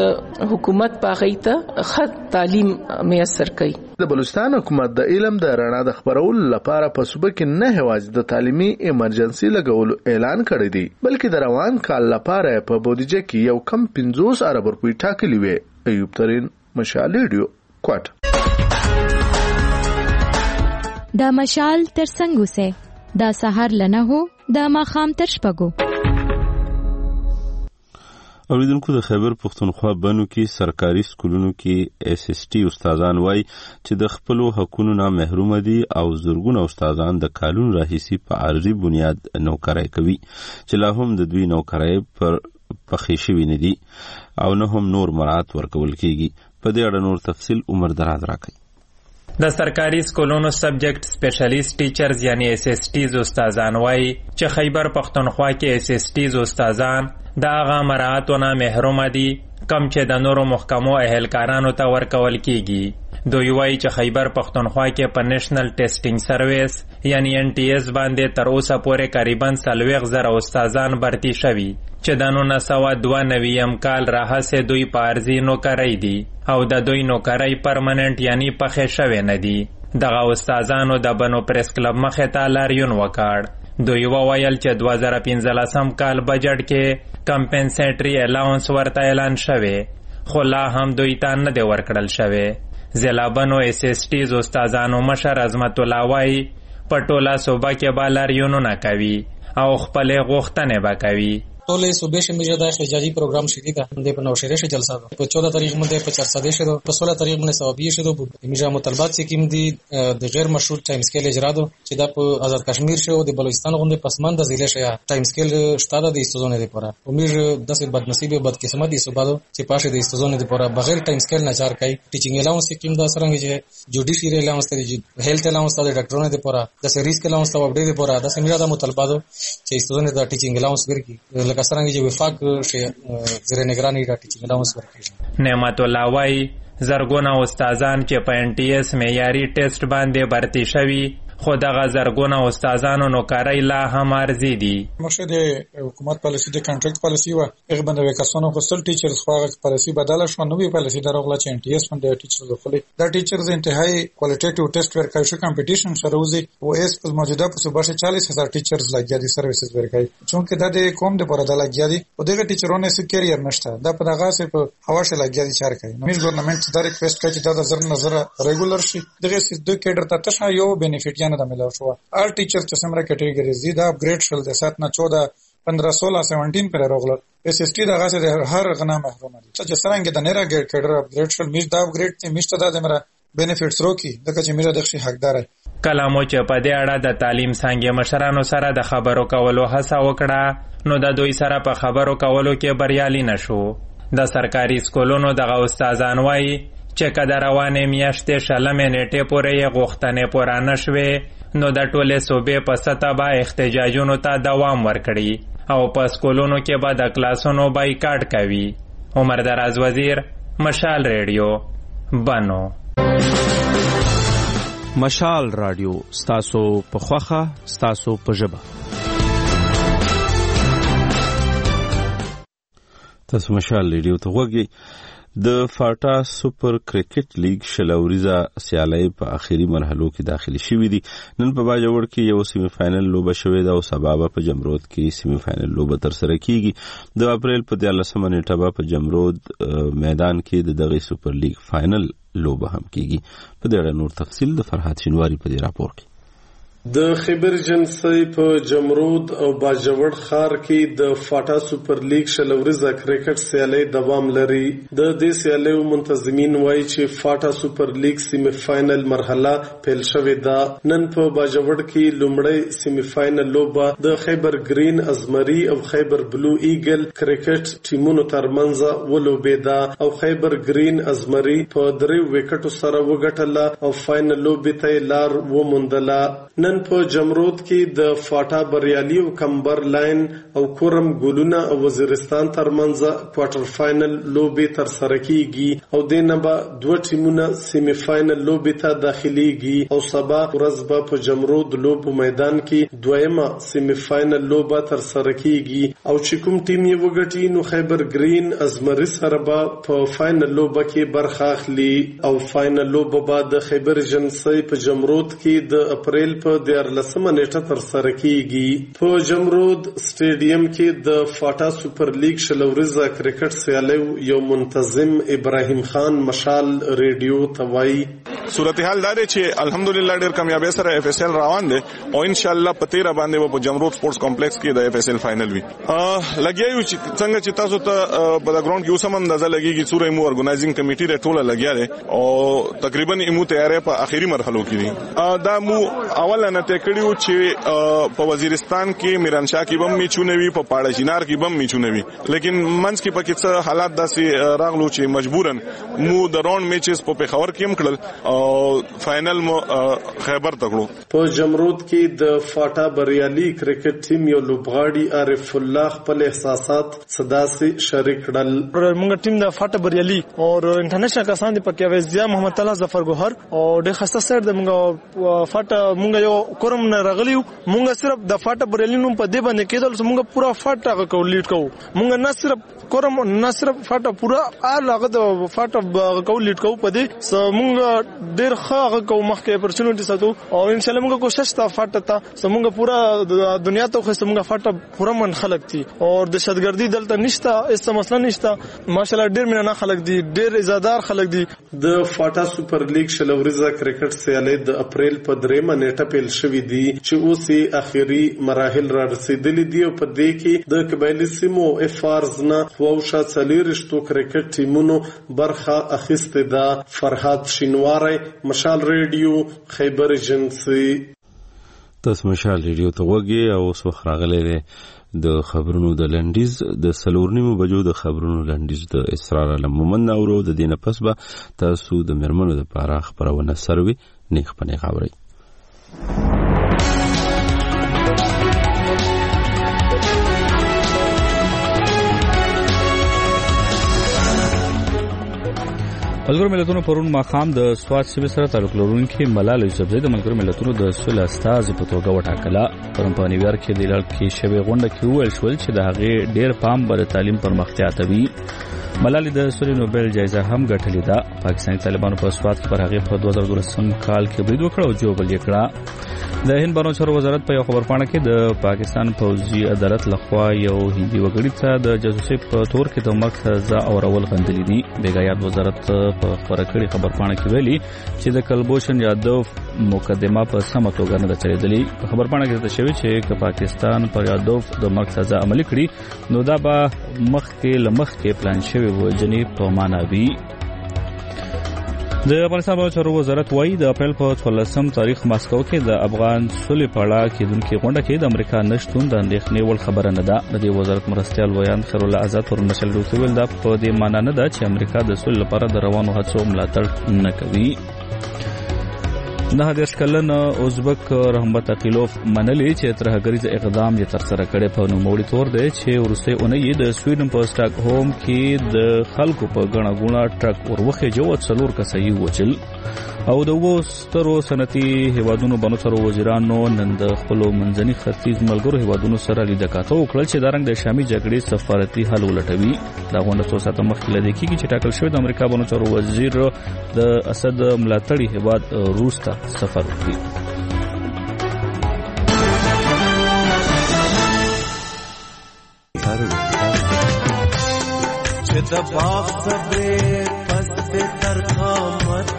P: د حکومت باغیته خط تعلیم میسر کړي.
N: د بلوچستان حکومت د علم د رڼا د خبرولو لپاره په صوبه کې نه هواز د تعلیمي ایمرجنسي لګولو اعلان کړی دی بلکې د روان کال لپاره په بودیجه کې یو کم 50 ارب روپۍ ټاکلي وي. ایوب ترین مشال ریډیو کوټ.
I: دا مشال تر څنګه سه دا سحر لنه هو دا ماخام تر شپګو.
A: اوریدونکو د خیبر پختونخوا بنو کې سرکاري سکولونو کې اس اس ټي استادان وای چې د خپل حقوقو نه محروم دي او زورګونه استادان د کالون راهیسي په عارضي بنیاد نوکرای کوي چې لا هم د دوی نوکرای پر پخې شوی نه دي او نه هم نور مراد ورکول کیږي. په دې اړه نور تفصیل عمر دراز راکړي.
Q: د سرکاري سکولونو سبجیکټ سپیشلیست ټیچرز یعنی اس اس ټیز استادان وای چې خیبر پختونخوا کې اس اس ټیز استادان دا هغه مراعاتونه محروم دي کم چې د نورو محکمو اهلکارانو ته ورکول کیږي. دوی وایي چې خیبر پختونخوا کې په نېشنل ټیسټینګ سرویس یعنی ان ټي اس باندې تر اوسه پورې تقریبا 40,000 استادان برتی شوي چې د 1992 کال راهیسې دوی په عارضي نوکرۍ دي او د دوی نوکرۍ پرمننټ یعنی پخې شوی نه دي. دغه استادانو د بنو پریس کلب مخې ته لاریون وکړ. دوی وویل چې 2015 کال بجټ کې کمپنسیټری الاونس ورته اعلان شوی خو لا هم دوی ته نه دی ورکړل شوی. ضلعبنو اس ایس ټیز استادانو مشر عظمت الله وایي په ټوله صوبه کې به لاریونونه کوي او خپلې غوښتنې به کوي.
R: ټولې صوبې شمیره د احتجاجي پروګرام شدی ده د په نوشهره شه جلسه ده په 14 تاریخ باندې په 400 شه په 16 تاریخ باندې ثوابي شه د میجا مطالبات چې کوم دي د غیر مشروط ټایم سکیل اجرا ده چې د په آزاد کشمیر شه او د بلوچستان غونډه پسمانده ضلع شه ټایم سکیل شتاده د استزونه لپاره امیر د سه بد نصیب بد قسمت دي صوبه چې پاشه د استزونه لپاره بغیر ټایم سکیل نه چار کوي ټیچینګ الاونس سکیم د سرنګ چې جوډیشری الاونس ته هیلث الاونس ته د ډاکټرونو لپاره د سریس الاونس ته اپډیټ لپاره د سمیرا د مطالبات چې استزونه د ټیچینګ الاونس ورکی لکه سرنګ چې وفاق زیر نگرانی دا ټیچینګ الاونس ورکړي.
Q: نعمت الله وایي زرګونه استادان چې په ان ټي اس معیاري ټیسټ باندې برتي شوي خو دغه زرګونه استادانو نوکرۍ لا هم عرضي دي.
S: مقصد حکومت پالیسی د کنټریکټ پالیسی و هغه باندې کسانو خپل ټیچرز خو هغه پالیسی بدله شو نو وی پالیسی درغله چې ان ټي اس باندې ټیچرز خپل دا ټیچرز انتهایی کوالټیټیو ټیسټ ورکوي شو کمپټیشن سره وزي او اس په موجوده په صوبه 40000 ټیچرز لګیا دي سرویسز ورکوي چونکه دا د کوم د پردا لګیا دي او دغه ټیچرونو سې کیریئر نشته دا په دغه سه په هواشه لګیا دي چار کوي نو ګورنمنت دا ریکوست کوي چې دا د نظر ریګولر شي دغه سې دوه کډر ته تاسو یو بینیفیټ نه ملو شو all teachers چې سمره کټګوري زی دا اپګریډ شول د 7 نه 14 15 16 17 پر راغله اس اس ټی دغه سره هر غنا محروم دي چې سرنګ د نره کډر اپګریډ شول میش دا اپګریډ چې میشته دا دمره بینیفیټس روکي دغه چې میره د شي حقدار
Q: کلامو چې په دې اړه د تعلیم څنګه مشرانو سره د خبرو کولو هڅه وکړه نو د دوی سره په خبرو کولو کې بریالي نشو. د سرکاري سکولونو دغه استادان وایي چې کله روانې میاشتې شلمې نیټې پورې غوښتنې پوره نشوې نو د ټولې صوبې په سطح به احتجاجونو ته دوام ورکړي او په سکولونو کې به د کلاسونو بایکاټ کوي. عمر دراز وزیر مشال ریډیو بنو.
B: مشال رادیو ستاسو په خوخه ستاسو په ژبه.
A: تاسو مشال ریډیو ته وګورئ. د فاټا سوپر کرکټ لیگ شلوریزه سیالۍ په اخیری مرحلو کې داخلي شوې دي. نن په باجوړ کې یو سیمی فائنل لوبه شوې ده او سبا په جمرود کې سیمی فائنل لوبه تر سره کیږي. د اپریل په 13 نیټه په جمرود میدان کې د دغه سوپر لیگ فائنل لوبه هم کیږي. په دې اړه نور تفصیل د فرحات شینواری په دې راپور کې.
T: د خیبر جنسي په جمرود او باجوړ خار کې د فاټا سوپر لیگ شلوریزه کرکټ سیالۍ دوام لري. د دې سیالیو منتظمین وایي چې فاټا سوپر لیگ سیمی فائنل مرحله پیل شوې ده. نن په باجوړ کې لومړی سیمی فائنل لوبه د خیبر گرین ازمري او خیبر بلو ایګل کرکټ ټیمونو ترمنځ ولوبېده او خیبر گرین ازمري په 3 وکټو سره وګټله او فائنل لوبې ته لار وموندله. نن په جمرود کې د فاټا بریالي او کمبر لاین او کورم ګولونه او وزیرستان ترمنځ کوارټر فائنل لوبې تر سره کیږي او د نبا دوه ټیمونه سیمی فائنل لوبې ته داخليږي او سبا ورځ به په جمرود لوبو میدان کې دویمه سیمی فائنل لوبه تر سره کیږي او چې کوم ټیم یې وګټي نو خیبر گرین ازمري سره به په فائنل لوبه کې برخه اخلي او فائنل لوبه بعد د خیبر جنسي په جمرود کې د اپریل په 13 نیټه تر سره کیږي. په جمرود سټیډیم کې د فاټا سوپر لیگ شلوریزه کرکټ سیالیو یو منتظم ابراهیم خان مشال ریډیو توای
U: صورتحال دا دی چې الحمدلله ډېر کامیابی سره اف اس ال روان دي او ان شاء الله په 13 باندې په جمرود سپورټس کمپلیکس کې د اف اس ال فائنل وي. لګیایو چې څنګه چې تاسو ته په بیکګراوند کې اوسم اندازه لګیږي چې سورې مو ارګنایزینګ کمیټي د ټوله لګیا دی او تقریبا ایمو تیارې په اخیری مرحلو کې دي. دا مو اول نه تکړیو چې په وزیرستان کې میرانشاه کې بم میچونوي په پاړه شینار کې بم میچونوي لیکن منځ کې پکې څه حالات داسې راغلو چې مجبورن مو د راوند میچز په پیښور کې هم کړل او فائنل مو خیبر تکړو.
T: په جمرود کې د فاټا بریالي کرکټ ټیم یو لوبغاړي عارف الله خپل احساسات صدا سي شریک کړل.
V: موږ ټیم د فاټا بریالي او انټرنیشنل کسان دی پکې وزیا محمد الله ظفر ګوهر او د خسته سر د موږ فاټا موږ یو کورم نه راغلیو موږ صرف د فاټا بریالي نوم په دې باندې کېدل چې موږ پورا فاټا کو لیډ کوو. موږ نه صرف کورم نه صرف فاټا پورا هغه د فاټا کو لیډ کوو په دې موږ ډیر ښه کو مخکې اپورچونټی ساتو او ان شاء الله موږ کوشش تا فاټه تا زموږ پورا دنیا ته خو زموږ فاټه پورا من خلک دي او د شتګردي دلته نشته اس مسله نشته ماشاءالله ډیر مینه خلک دي ډیر عزادار خلک دي.
T: د فاټا سوپر لیګ شلوريزه کرکټ سیالي د اپریل په 3 نیټه پیل شوې دي چې اوسې اخیری مراحل را رسیدلې دي او په دې کې د قبایلی سیمو افارز نه خوښه څلورشتو کرکټ ټیمونو برخه اخیسته ده. فرحات شینواری، مشال ریډیو، خیبر ایجنسی.
A: تاسو مشال ریډیو ته وګورئ او اوس وخت راغلی دی د خبرونو د لنډیز د 4:30 بجو د خبرونو لنډیز د اسرار علم مومند اورو. د دینه پس به تاسو د مرمنو د پاره خبرونه سروي نیخ پنه خبري.
B: ملګرو ملتونو پرون ماخام د سواد سیمې سره تعلق لرونکي ملالۍ یوسفزۍ د ملګرو ملتونو د سولې استازي په توګه وټاکله. پرون په نیویارک کې د لړ کې شوې غونډه کې وویل شول چې د هغې ډېر پام به د تعلیم پرمختیا ته وي. ملالۍ د سولې نوبل جایزه هم ګټلې ده. پاکستاني طالبانو په سواد کې پر هغې په 2012 کال کې برید وکړ او جوړ یې کړه. د هند بهرنیو چارو وزارت په یو خبرپاڼه کې د پاکستان پوځي عدالت لخوا یو هندي وګړي ته د جاسوسۍ په تور کې د مرګ سزا اورول غندلې دي. بیګایات وزارت په خبره کړي خبرپاڼه کې ویلي چې د کلبوشن یادوف مقدمه په سمه توګه نه چلیدلې. په خبرپاڼه کې ذکر شوی چې پاکستان پر یادوف د مرګ سزا عملي کړي نو دا به مخکې پلان شوی وجنې په معنا وي. د افغانستان بهرنیو چارو وزارت وايي د اپریل په 14 تاریخ ماسکو کې د افغان صلح په اړه کېدونکې غونډه کې د امریکا نشټون د اندېښنې وړ خبره نه ده. د دې وزارت مرستیال ویان خیر الله آزاد پر مشل ویل دا په دې معنی نه ده چې امریکا د صلح لپاره د روانو هڅو ملاتړ نه کوي. 19 کلن ازبک رحمت عقیلوف منلي چې ترهګریز اقدام یې تر سره کړی په نوموړي تور دی چې ورسته اونۍ د سویډن په سټاک هوم کې د خلکو په غڼه غوڼه ټرک اوروخه جو 4 کسي وچل او د وسترو صنعتي هیوادونو بانو سره وزیرانو نن د خپل منځني ختیځ ملګرو هیوادونو سره لیدکاتو وکړل چې د رنګ د شامي جګړې سفارتي حل ولټوي. دا غونډه څو ساعته مخکې لدې کېږي چې ټاکل شوی د امریکا بانو سره وزیر د اسد ملاتړي هیواد روس ته سفر وکړي.
C: چې د باغ صبر پس د ترخامت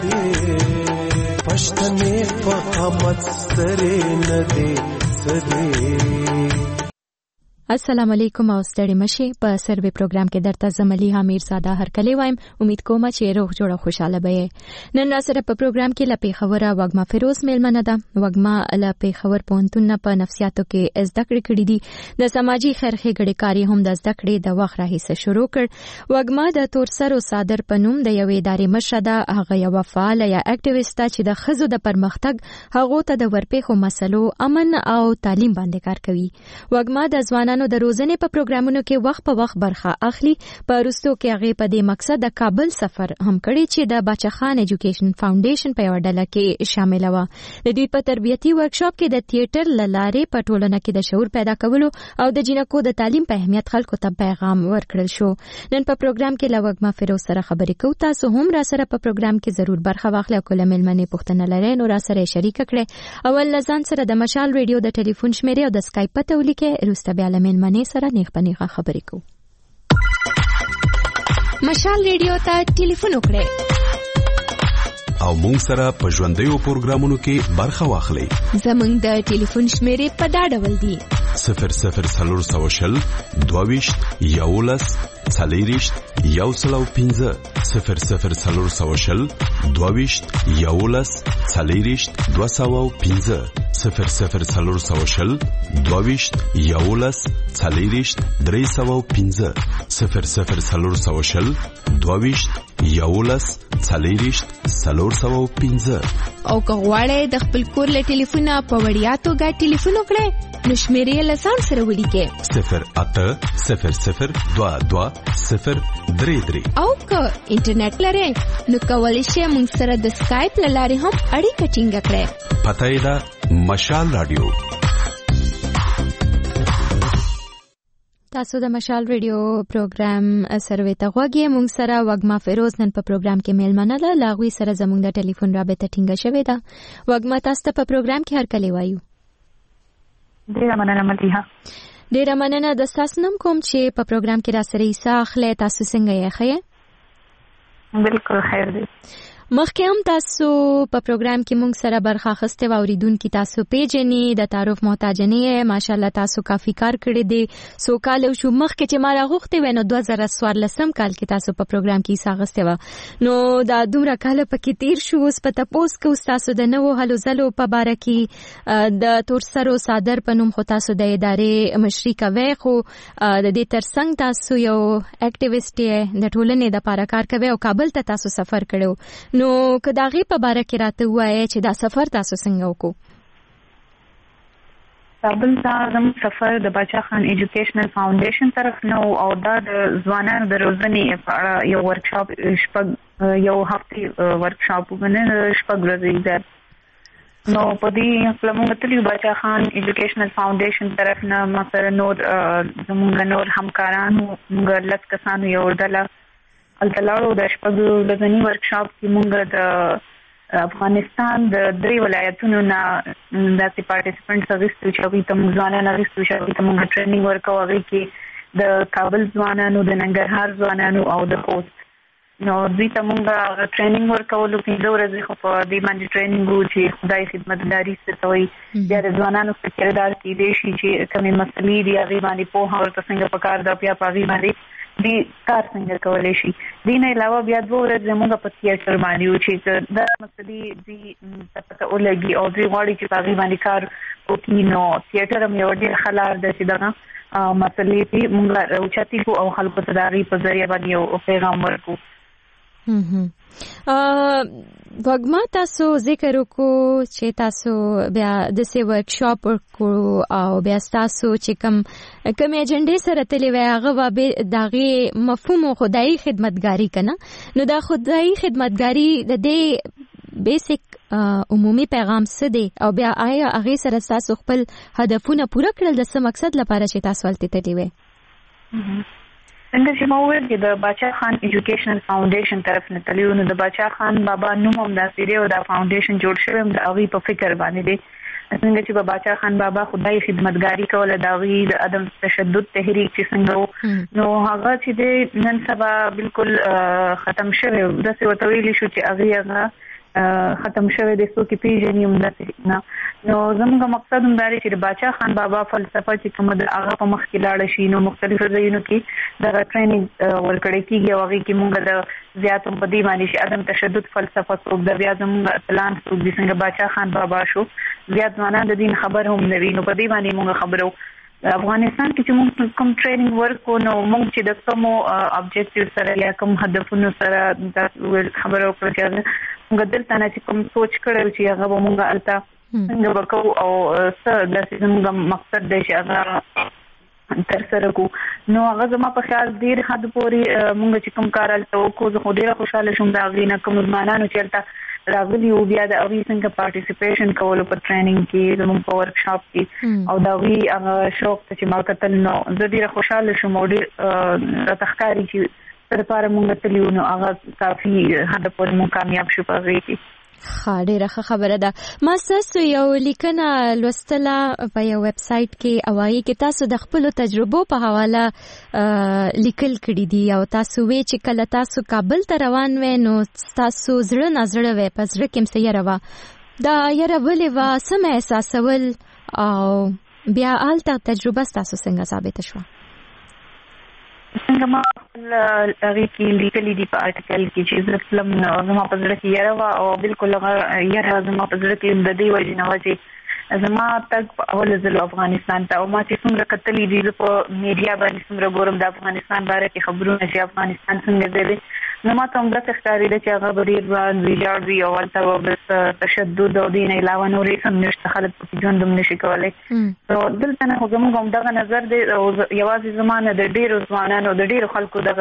C: پښتنې په قامت سترې نه دي سدي.
I: السلام علیکم او ستړي مشه. په سروي پروګرام کې درته زملي حمیر ساده هرکلی وایم. امید کوم چې روغ جوړه خوشاله به. نن را سره په پروګرام کې لپی خبره وګما فیروز میلمنه ده. وګما لپی خبر پونتونه په نفسیاتو کې زده کړې کړې دي. د سماجی خیرخې ګډکاري هم د زده کړې د وخت راهیسه شروع کړ. وګما د تورسر او صادر پنوم د یوې ادارې مشره ده. هغه یو فعال یا اکټیویسټ چې د خزو د پرمختګ هغه ته د ورپېخو مسلو امن او تعلیم باندې کار کوي. وګما د ځوانانو د روزنې په پروګرامونو کې وخت په وخت برخه اخلي. په وروستو کې هغه په دې مقصد د کابل سفر هم کړی چې د باچا خان ایجوکیشن فاونډیشن په یو ډله کې شامل و. د دوی په تربیتي ورکشاپ کې د تھیټر لارې په ټولنه کې د شعور پیدا کولو او د جنکو د تعلیم په اهمیت خلکو ته پیغام ورکړل شو. نن په پروګرام کې لوګما فیروز سره خبرې کوو. تاسو هم را سره په پروګرام کې ضرور برخه واخلئ او کله ملمنې پوښتنه لرئ نو را سره شریک کړئ. اول لزان سره د مشال ریډیو د ټلیفون شمیرې او د اسکایپ پته ولیکئ. روسته بیا ملمنې سره نیغ پنیغه خبرې کوو. مشال ریډیو ته ټلیفون وکړئ
E: او مونږ سره په ژوندیو پروګرامونو کې برخه واخلئ.
I: زمونږ د ټلیفون شمیرې په دا ډول دي:
E: 00 22 11 40 105 00 22 11 40 205 00 22 11 40 305 00 22 11 40 305.
I: او که غواړئ د خپل کور له ټلیفونه په وړیا توګه ټلیفون وکړئ نو شمیرې له ځان سره ولیکئ
E: 0800 22 033.
I: او که انټرنیټ لرئ نو کولی شئ موږ سره د سکایپ له لارې هم اړیکه ټینګه کړئ.
E: پته یې ده مشال رادیو.
I: تاسو د مشال ریډیو پروګرام سروي ته غوږی مونږ سره وګما فیروز نن په پروګرام کې میلمنه ده لاغوي سره زموږ د ټلیفون رابطه ټینګه شوې ده وګما تاسو ته په پروګرام کې هر کله وایو
D: ډیره مننه مليها
I: ډیره مننه د تاسو نوم کوم چې په پروګرام کې را سره ایسا اخلي تاسو څنګه یې خیر
D: بالکل خیر دی
I: مخکې هم تاسو په پروګرام کې مونږ سره برخه اخیسته و اوریدونکو تاسو پیژنې د تعارف محتاج نه ماشاءالله تاسو کافي کار کړی دی سو کال شو مخکې چې ما راغوخته ونه 2014 کال کې تاسو په پروګرام کې ساغسته و نو دا دومره کال پکې تیر شو اوس په تاسو کې تاسو د نوو هلو زلو په باره کې د تورسرو صادر په نوم خو تاسو د ادارې مشري کوي خو د دې ترڅنګ تاسو یو اکټیویسټ د ټولنې د لپاره کار کوي او کابل ته تاسو سفر کړو نو کداغي په باره کې راته وایي چې دا سفر تاسو څنګه وکړو
D: کابل ته زم سفر د باچا خان ایجوکیشنل فاونډیشن طرف نو او دا د ځوانانو د روزنې یو ورکشاپ یو هفتې ورکشاپ وګڼل شپږ ورځې ده نو په دې پلمونګ تلې باچا خان ایجوکیشنل فاونډیشن طرف نه مثلا نور زموږ نور همکارانو موږ لږ کسانو یو ډله التلاړو د شپږو ورځنی ورکشاپ کې موږ د افغانستان د درې ولایتونو نه داسې پارټیسپینټس اغوستو چې هغوی ته موږ ځوانان اغوستو چې هغوی ته موږ ټریننګ ورکوو هغوی کې د کابل ځوانانو د ننګرهار ځوانانو او د خوست نو دوی ته موږ ټریننګ ورکولو 15 ورځې خو په دې باندې ټریننګ وو چې خدای خدمتګاري څه ته وایي بیا د ځوانانو په کردار کې دی چې کومې مسلې دي هغې باندې پوهه ورته څنګه پکار ده بیا په هغې باندې دی کار څنګه کولی شي دین علاوه بیا 2 ورځې موږ په تیاتر باندې و چې دا مسلې دی پته ولګي او دوی غواړي چې په هغې باندې کار وکړي نو تیاتر هم یو ډېر ښه لار ده چې دغه مسلې دي موږ راوچتي کړو او خلکو ته د هغې په ذریعه باندې یو پیغام ورکړو
I: وګما تاسو ذکر وکړو چې تاسو بیا د سی ورکشاپ ورکړو او بیا تاسو چې کوم ایجنډې سره تللی وای هغه به دغه مفهوم خدای خدمتګاری کنه نو دا خدای خدمتګاری د دې بیسیک عمومي پیغام څه دی او بیا آیا هغه سره تاسو خپل هدفونه پوره کړل د څه مقصد لپاره چې تاسو ولته تللی وای
D: څنګه چې ما وویل چې د باچا خان ایجوکیشنل فاونډیشن طرف نه تللی نو د باچا خان بابا نوم هم داسې دی او دا فاونډیشن جوړ شوی هم د هغوی په فکر باندې دی څنګه چې باچا خان بابا خدای خدمتګاري کوله د هغوی د عدم تشدد تحریک چې څنګه و نو هغه چې دی نن سبا بالکل ختم شوی داسې ورته ویلی شو چې هغې هغه ختم شوی دی څوک یې پیژني هم داسې نه نو زموږ مقصد هم دا دی چې د باچا خان بابا فلسفه چې کومه د هغه په مخ کې لاړه شي نو مختلفو ځایونو کې دغه ټریننګ ورکړی کېږي او هغې کې موږ د زیات هم په دې باندې چې عدم تشدد فلسفه څوک ده بیا زموږ اتلان څوک دي څنګه باچا خان بابا شو زیات ځوانان د دین خبر هم نه وي نو په دې باندې موږ خبرو افغانستان کې چې موږ کوم ټریننګ ورکو نو موږ چې د کومو ابجیکټیو سره یا کوم هدفونو سره خبرو وکړو چې موږ دلته نه چې کوم سوچ کړو چې هغه به موږ هلته څنګه به کوو او څه داسې زموږ مقصد دی چې هغه ترسره کړو نو هغه زما په خیال ډېر حد پورې موږ چې کوم کار هلته وکړو زه خو ډېره خوشحاله شوم د هغې نه کوم ځوانانو چې هلته راغلي وو بیا د هغوی څنګه پارټیسپیشن کولو په ټریننګ کې زموږ په ورکشاپ کې او د هغوی هغه شوق ته چې ما کتل نو زه ډېره خوشحاله شوم او ډېر راته ښکاري چې څه دپاره موږ تللي وو نو هغه کافي حد پورې موږ کامیاب شو په هغې کې
I: ډیره ښه خبره ده ما ستاسو یو لیکنه لوستله په یو ویب سایټ کې او هغې کې تاسو د خپلو تجربو په حواله لیکل کړي دي او تاسو وی چې کله تاسو کابل ته روان وی نو تاسو زړه نازړه وی په زړه کې هم څه یره وه دا یره ولې وه څه مې احساسول او بیا هلته تجربه ستاسو څنګه ثابته شوه
D: څنګه ما هغې کې لیکلي دي په آرټیکل کې چې زه تلم نو زما په زړه کې یره وه او بالکل هغه یره زما په زړه کې د دې وجې نه وه چې زما تګ په اوله ځل افغانستان ته او ما چې څومره کتلي دي زه په میډیا باندې څومره ګورم د افغانستان باره کې خبرونه چې افغانستان څنګه دی نو ما ته هم داسې ښکارېده چې هغه به ډېر ویجاړ وي او هلته به بس تشدد او دې نه علاوه نور هېڅ هم نشته خلک پکې ژوند هم نشي کولی نو دلته نه خو زموږ همدغه نظر دی او یوازې زما نه د ډېرو ځوانانو د ډېرو خلکو دغه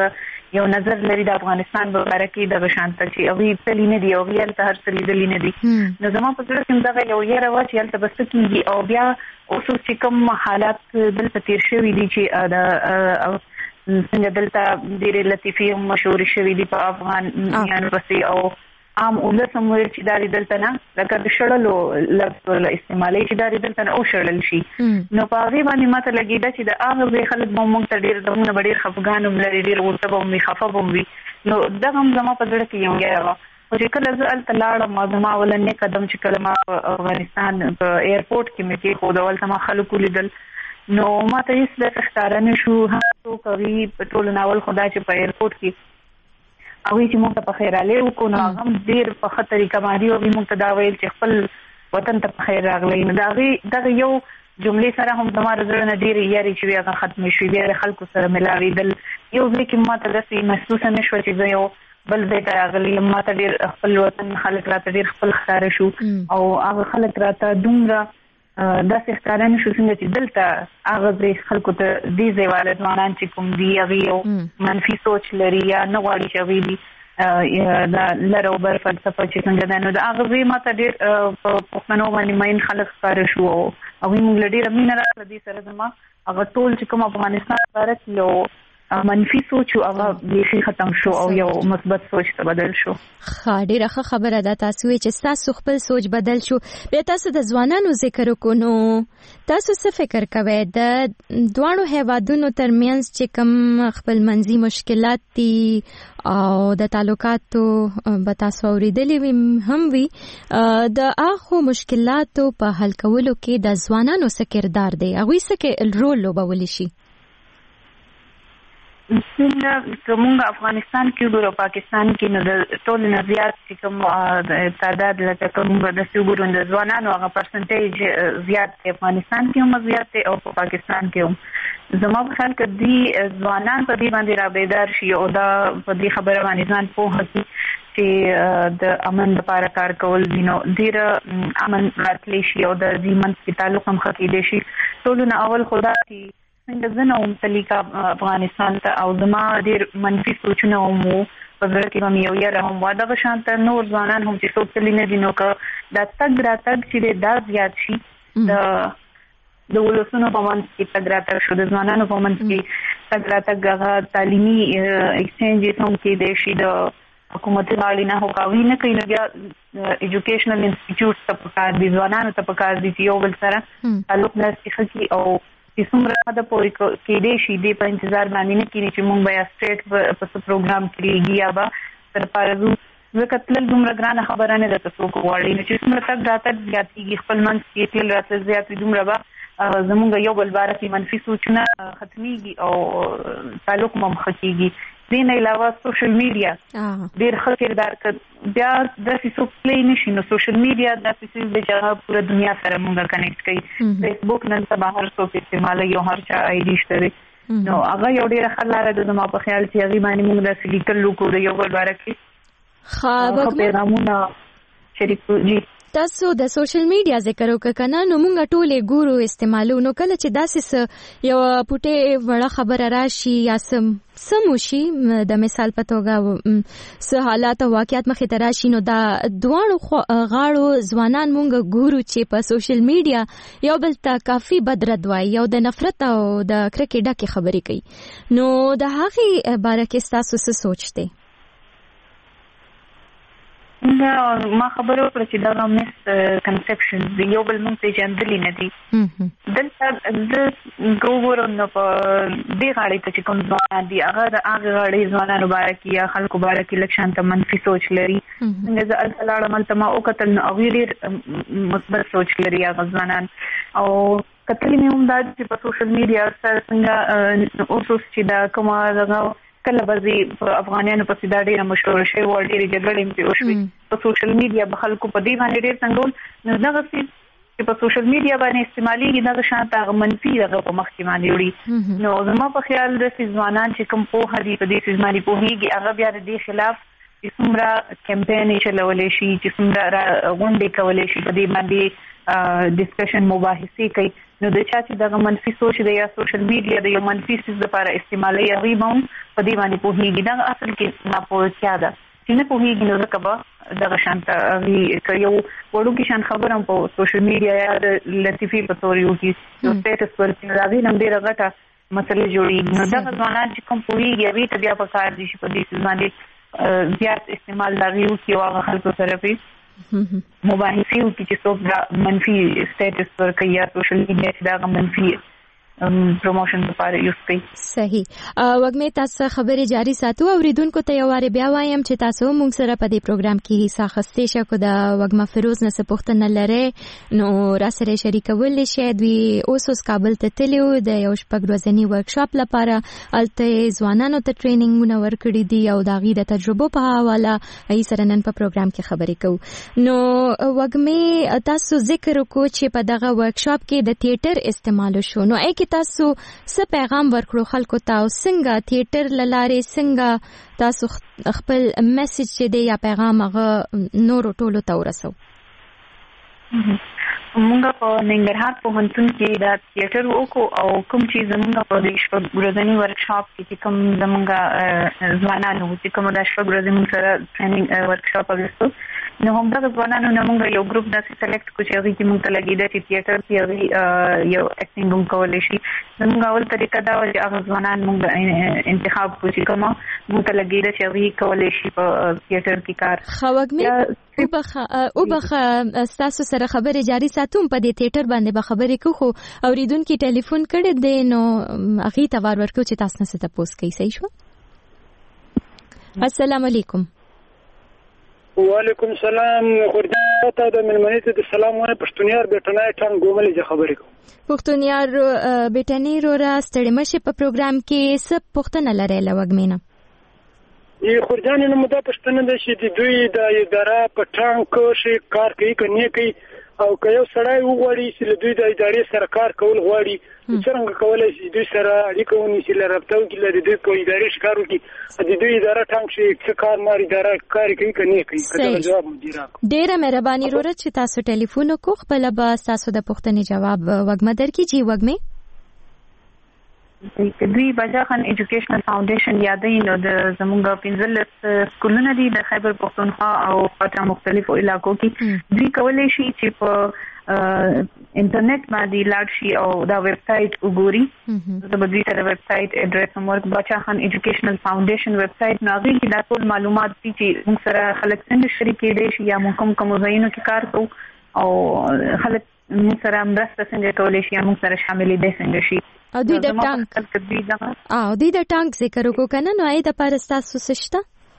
D: یو نظر لري د افغانستان په اړه کې د شانت چې اوی تللی نه دی او یې ته هر څه لیدلی نه دي نو زما په ځل کې دا یو یې راوځي چې تل بس کېږي او بیا اوس چې کوم حالات دلته تیر شوی دي چې د څنګه دلته ډېر لطیفي مشهور شوی دي په افغان یان پسې او عام ولسم ویل چې داري دلته نه لکه د شړلو لفظ استعمالي چې داري دلته نه او شړل شي نو په هغه باندې ماته لګیدا چې د هغه خلک به موږ ته ډېر دمونه ډېر خفګان ولري ډېر ورته به مې خفه بومي نو دا هم زما په ځړ کې یو غواړم او چې کله زه ال تلاړم ما ولنې قدم چې کله ما افغانستان په ایرپورټ کې مې کې خو د ول تما خلکو لیدل نو ما ته هیڅ د ښکارانه شو هڅو کوي په ټول ناول خدا چې په ایرپورټ کې او چې موږ ته په خیر علي وکړو نو هغه ډېر په ښه طریقه باندې او موږ ته دا ویل چې خپل وطن ته په خیر راغلی نو دا یو جملې سره هم زموږ زړه نه ډېر یاري چې هغه ختم شي بیا خلکو سره ملاویدل یو ځکه ما ته داسې محسوس نه شو چې زه یو بل ځای ته راغلی ما ته ډېر خپل وطن خلک راته ډېر خپل ښکاره شو او هغه خلک راته دومره داسې ښکارانه شو څنګه چې دلته هغه ځای خلکو ته دې ځایواله ځوانان چې کوم دي هغه یو منفي سوچ لري یا نه غواړي چې هغوی دي دا لر او بر فلسفه چې څنګه ده نو د هغه ځای ما ته ډېر په پښتنو باندې مین خلک ښکاره شو او هغوی موږ له ډېره مینه راکړه دې سره زما هغه ټول چې کوم افغانستان باره کې یو منفي سوچ هغه بیخي ختم شو او یو مثبت سوچ ته بدل شو.
I: ډیره ښه خبره ده تاسو چې تاسو خپل سوچ بدل شو. بیا تاسو د ځوانانو ذکر وکړو تاسو څه فکر کوئ د دوانو هیوادونو ترمنځ چې کوم خپل منځي مشکلات دي او د تعلقاتو به تاسو اوریدلې هم وي د هغو مشکلاتو په حل کولو کې د ځوانانو څه کردار دی هغوی څه رول لوبولی شي؟
D: څنګه موږ افغانستان کې ګورو پاکستان کې نو د ټول نه زیات چې کوم تعداد لکه کوم د سګورو د ځوانانو هغه پرسنټیج زیات دی افغانستان کې هم زیات دی او په پاکستان کې هم زما په خیال کې دی ځوانان په دې باندې را بیدار شي او دا په دې خبره باندې ځان پوه کړي چې د امن لپاره کار کول دي نو ډیر امن راتلی شي او د ځمن په تعلق هم خکې شي ټول نه اول خدا کی څنګه زنه هم تلیکا افغانستان ته او زما ډېر منفي سوچونه مو په زړه کې هم یو یاره هم واده بشانت نور ځوانان هم چې څوک تللی نه دي نو که دا تګ راتګ چې دا زیات شي د ولسونو په منځ کې تګ راتګ شو د ځوانانو په منځ کې تګ راتګ هغه تعلیمي ایکسچینجز هم کېدی شي د حکومتي غاړې نه هوکاوي نه کوي نو بیا ایجوکیشنل انسټیټیوټس ته پکار دي ځوانانو ته پکار دي چې یو بل سره تعلق نه ښه او چې څومره د پورې کېدې شي دې په انتظار باندې نه کېږي چې موږ بیا سټریټ په څه پروګرام کېږي یا به تر پاره ځکه تلل دومره ګرانه خبره نه ده که څوک غواړي نو چې څومره تګ راتګ زیاتېږي خپل منځ کې تلل راتلل زیات وي دومره به زموږ یو بل باره کې منفي سوچونه ختمېږي او تعلق هم ښه کېږي دې نه علاوه سوشل میډیا ډېر ښه کردار بیا داسې څوک پلی نه شي نو سوشل میډیا داسې څیز دی چې هغه پوره دنیا سره موږ کنیکټ کوي فیسبوک نن سبا هر څوک استعمالوي او هر چا آی ډي شته دی نو هغه یو ډېره ښه لاره ده زما په خیال چې هغې باندې موږ داسې لیکل وکړو د یو بل باره کې ښه پیغامونه شریک کړو. جی
I: تاسو د سوشل میډیا ذکر وکړه کنه نو موږ ټولې ګورو استعمالو نو کله چې داسې یو پټه وړه خبره راشي یا سم شي د مثال په توګه څه حالات او واقعیت مخې ته راشي نو دا دوانو غاړو ځوانان موږ ګورو چې په سوشل میډیا یو بل ته کافي بد رد وایي او د نفرت او د کرکې ډکې خبرې کوي نو د هغې باره کې ستاسو څه سوچ دی؟
D: ما خبرو کړه چې دا مس کنسپشن دی یو بل موږ پیژندلی نه دي دلته د ګورم نو په دې غاړې ته چې کوم ځوانان دي هغه د هغه غاړې ځوانانو باره کې یا خلکو باره کې لږ شانته منفي سوچ لري څنګه زه هلته لاړم هلته ما وکتل نو هغوی ډېر مثبت سوچ لري هغه ځوانان او کتلې مې هم دا چې په سوشل میډیا سره څنګه اوس چې دا کومه دغه کله به په افغانانو پسې دا ډېره مشهوره شوې وه ډېرې جګړې هم پرې وشوې په سوشل میډیا به خلکو په دې باندې ډېر څنګول نو دغسې چې په سوشل میډیا باندې استعمالېږي دغه شانته هغه منفي دغه په مخکې باندې وړي نو زما په خیال داسې ځوانان چې کوم پوهه دي په دې څیز باندې پوهېږي هغه بیا د دې خلاف چې څومره کمپین یې چلولی شي چې څومره غونډې کولی شي په دې باندې ډسکشن مباحثه کوي نو د چا چې دغه منفي سوچ دی یا سوشل میډیا د یو منفي څه لپاره استعمالي هغه مون په دې باندې پوهیږي دا اصل کې ناپوهتیا ده چې نه پوهیږي نو ځکه دغه شانت یو وړو کې شان خبرم په سوشل میډیا یا د لطیفي په تور یو کې نو سټیټس پر راځي نن ډیره غټه مسله جوړیږي نو دا ځوانان چې کوم پوهیږي هغه ته بیا په کار دي چې په دې باندې زیات استعمال لري او چې هغه خلکو سره په مباحثه او چې څوک منفي سټیټس پر کوي یا سوشل میډیا دا منفي پروموشن لپاره یوز کوي.
I: صحیح. وګمې تاسو خبرې جاری ساتو او ریدونکو ته یو واره بیا وایم چې تاسو مونږ سره په دې پروګرام کې حصہ اخیستئ شئ کو د وګما فیروز نه پوښتنه لري نو را سره شریکول شي دوی اوس کابل ته تلو د یو شپږ ورځنی ورکشاپ لپاره الته ځوانانو ته ټریننګونه ورکړي دي او د غي د تجربو په حواله ای سره نن په پروګرام کې خبرې کوو نو وګمې تاسو ذکر وکړو چې په دغه ورکشاپ کې د تیاتر استعمال شو نو اې تاسو څه پیغام ورکړو خلکو ته او څنګه تیاتر لاره څنګه تاسو خپل میسج چې دی یا پیغام هغه نورو ټولو ته ورسو
D: موږ په ننګرهار په هنتون کې دا تیاتر وکړو او کوم چې زموږ په دې شپږ ورځنی ورکشاپ کې کوم زموږ ځوانانو چې کوم د شپږ ورځې سره ټریننګ ورکشاپ وکړو نو هم دا ځوانانو نه موږ یو ګروپ داسې سلیکټ کړو چې هغه کې موږ ته لګیدا چې تیاتر کې یو اکټینګ هم کولای شي موږ اول طریقه دا و چې هغه ځوانان موږ انتخاب کړو چې کومه موږ ته لګیدا چې هغه کولای شي په تیاتر کې کار
I: خوګمې او بخ تاسو سره خبرې جاری ساتوم په دې تیاتر باندې به خبرې کوو اوریدونکو ټلیفون کړي دي نو هغه ته وار ورکو چې تاسو نه څه تاسو کوي صحیح شو السلام علیکم
F: وعلیکم السلام خورته د ملمنې ته سلام وای پښتونیار بیٹنای ټنګ ګوملې ځ خبرې کوم
I: پښتونیار بیٹنی رو را ستړي مشه په پروګرام کې څه پښتنه لري لوګمینا
F: ی خورجان نو مده پښتنه د شي د دوی د اداره په ټنګ کوشي کار کوي کني کوي او که یو سړی وغواړي چې دوی د ادارې سره کار کول غواړي څنګه کولای شي دوی سره اړیکه ونیسي لربته کې لري دوی په ادارې ښکارو کې د دوی اداره ټنګ شي چې کار ماري اداره کار کوي کني کوي کله جواب مدیره
I: ډیره مهرباني وروره چې تاسو ټلیفون وکړو خپل به تاسو د پوښتنې جواب وګمه درکې جی وګمه
D: دوی بچا خان ایجوکیشنل فاونډیشن یادې نو د زموږ پنځلس سکولونه دي د خیبر پښتونخوا او په مختلفو علاقو کې دوی کولای شي چې په انټرنیټ باندې لاړ شي او دا ویب سټ وګوري د بدوی سره ویب سټ اډرس نمبر بچا خان ایجوکیشنل فاونډیشن ویب سټ ناغي کې دا ټول معلومات دي چې موږ سره خلک څنګه شریک دي شي یا موږ کوم ځایونو کې کار کوو او خلک موږ سره مرسته څنګه کولای شي موږ سره شامل دي څنګه شي
I: او دوی د ټانک ذکر وکړو کنه نو اې د پارستاسو سشته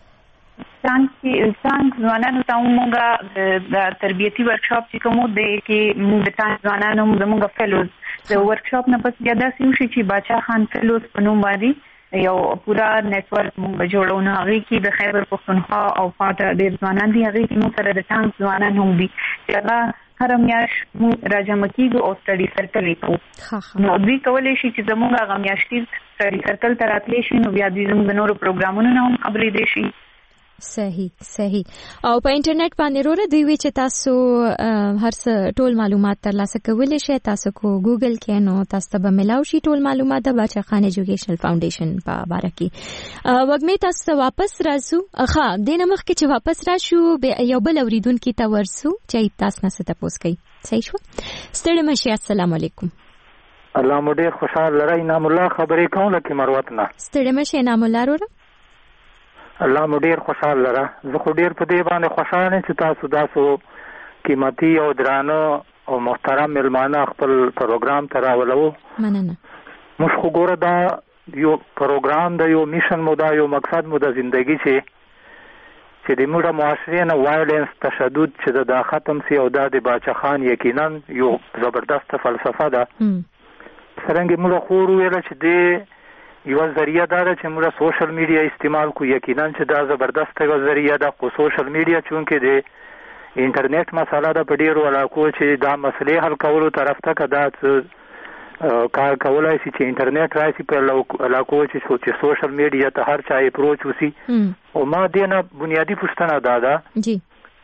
D: ټانک ځوانانو ته موږ د تربیتی ورکشاپ چې کوم دی کې موږ د ټانک ځوانانو موږ فیلوز د ورکشاپ نه پس بیا دا سیم شي چې باچا خان فیلوز په نوم باندې یو پورا نتورک موږ جوړو نو هغه کې د خیبر پښتونخوا او فاټا ډیر ځوانان دي هغه کې موږ سره د ټانک ځوانان هم دي چې هغه هر میاش راجم کیږي او سټډي سرکل کوي نو دوی کولای شي چې زموږ هغه میاشتي سټډي سرکل ته راتلی شي نو بیا دوی زموږ نورو پروګرامونو نه هم خبرې دي شي
I: صحیح او په انټرنیټ باندې وروره دوی وی چې تاسو هر څه ټول معلومات ترلاسه کولای شئ تاسو کو ګوګل کې نو تاسو به ملاو شي ټول معلومات د بچا خان ایجوکیشنل فاونډیشن په اړه کې وګمې تاسو واپس راځو ښه د نمخ کې چې واپس راشو یو بل اوریدونکو ته ورسو چې تاسو نه څه تاسو کوي صحیح شو ستړي مشه السلام علیکم
G: الله مو ډیر خوشاله لري نام الله خبرې کوم لکه مروت نه
I: ستړي مشه نام الله وروره
G: الله مو ډیر خوشاله لره زه خو ډیر په دې باندې خوشاله چې تاسو قیمتي او درانه او محترم ملمانه خپل پروګرام ته راولو
I: مننه
G: موږ خو ګوره دا یو پروګرام د یو میشن مو دا یو مقصد مو د ژوندۍ چې د موږ معاشره نه وایلنس تشدد چې دا ختم سي او د باچا خان یقینا یو زبردست فلسفه ده څنګه موږ خو ویل چې د یو ذریعہ دا چې موږ سوشل میډیا استعمال کو یقینا چې دا زبردست یو ذریعہ ده خو سوشل میډیا چونکه د انټرنیټ مسله ده په ډیرو علاقو چې دا مسلې حل کولو طرف ته کدا کار کولای شي چې انټرنیټ راشي په علاقو چې سوشل میډیا ته هر چا اپروچ وسی او ما دینه بنیادی پوښتنه ده
I: جی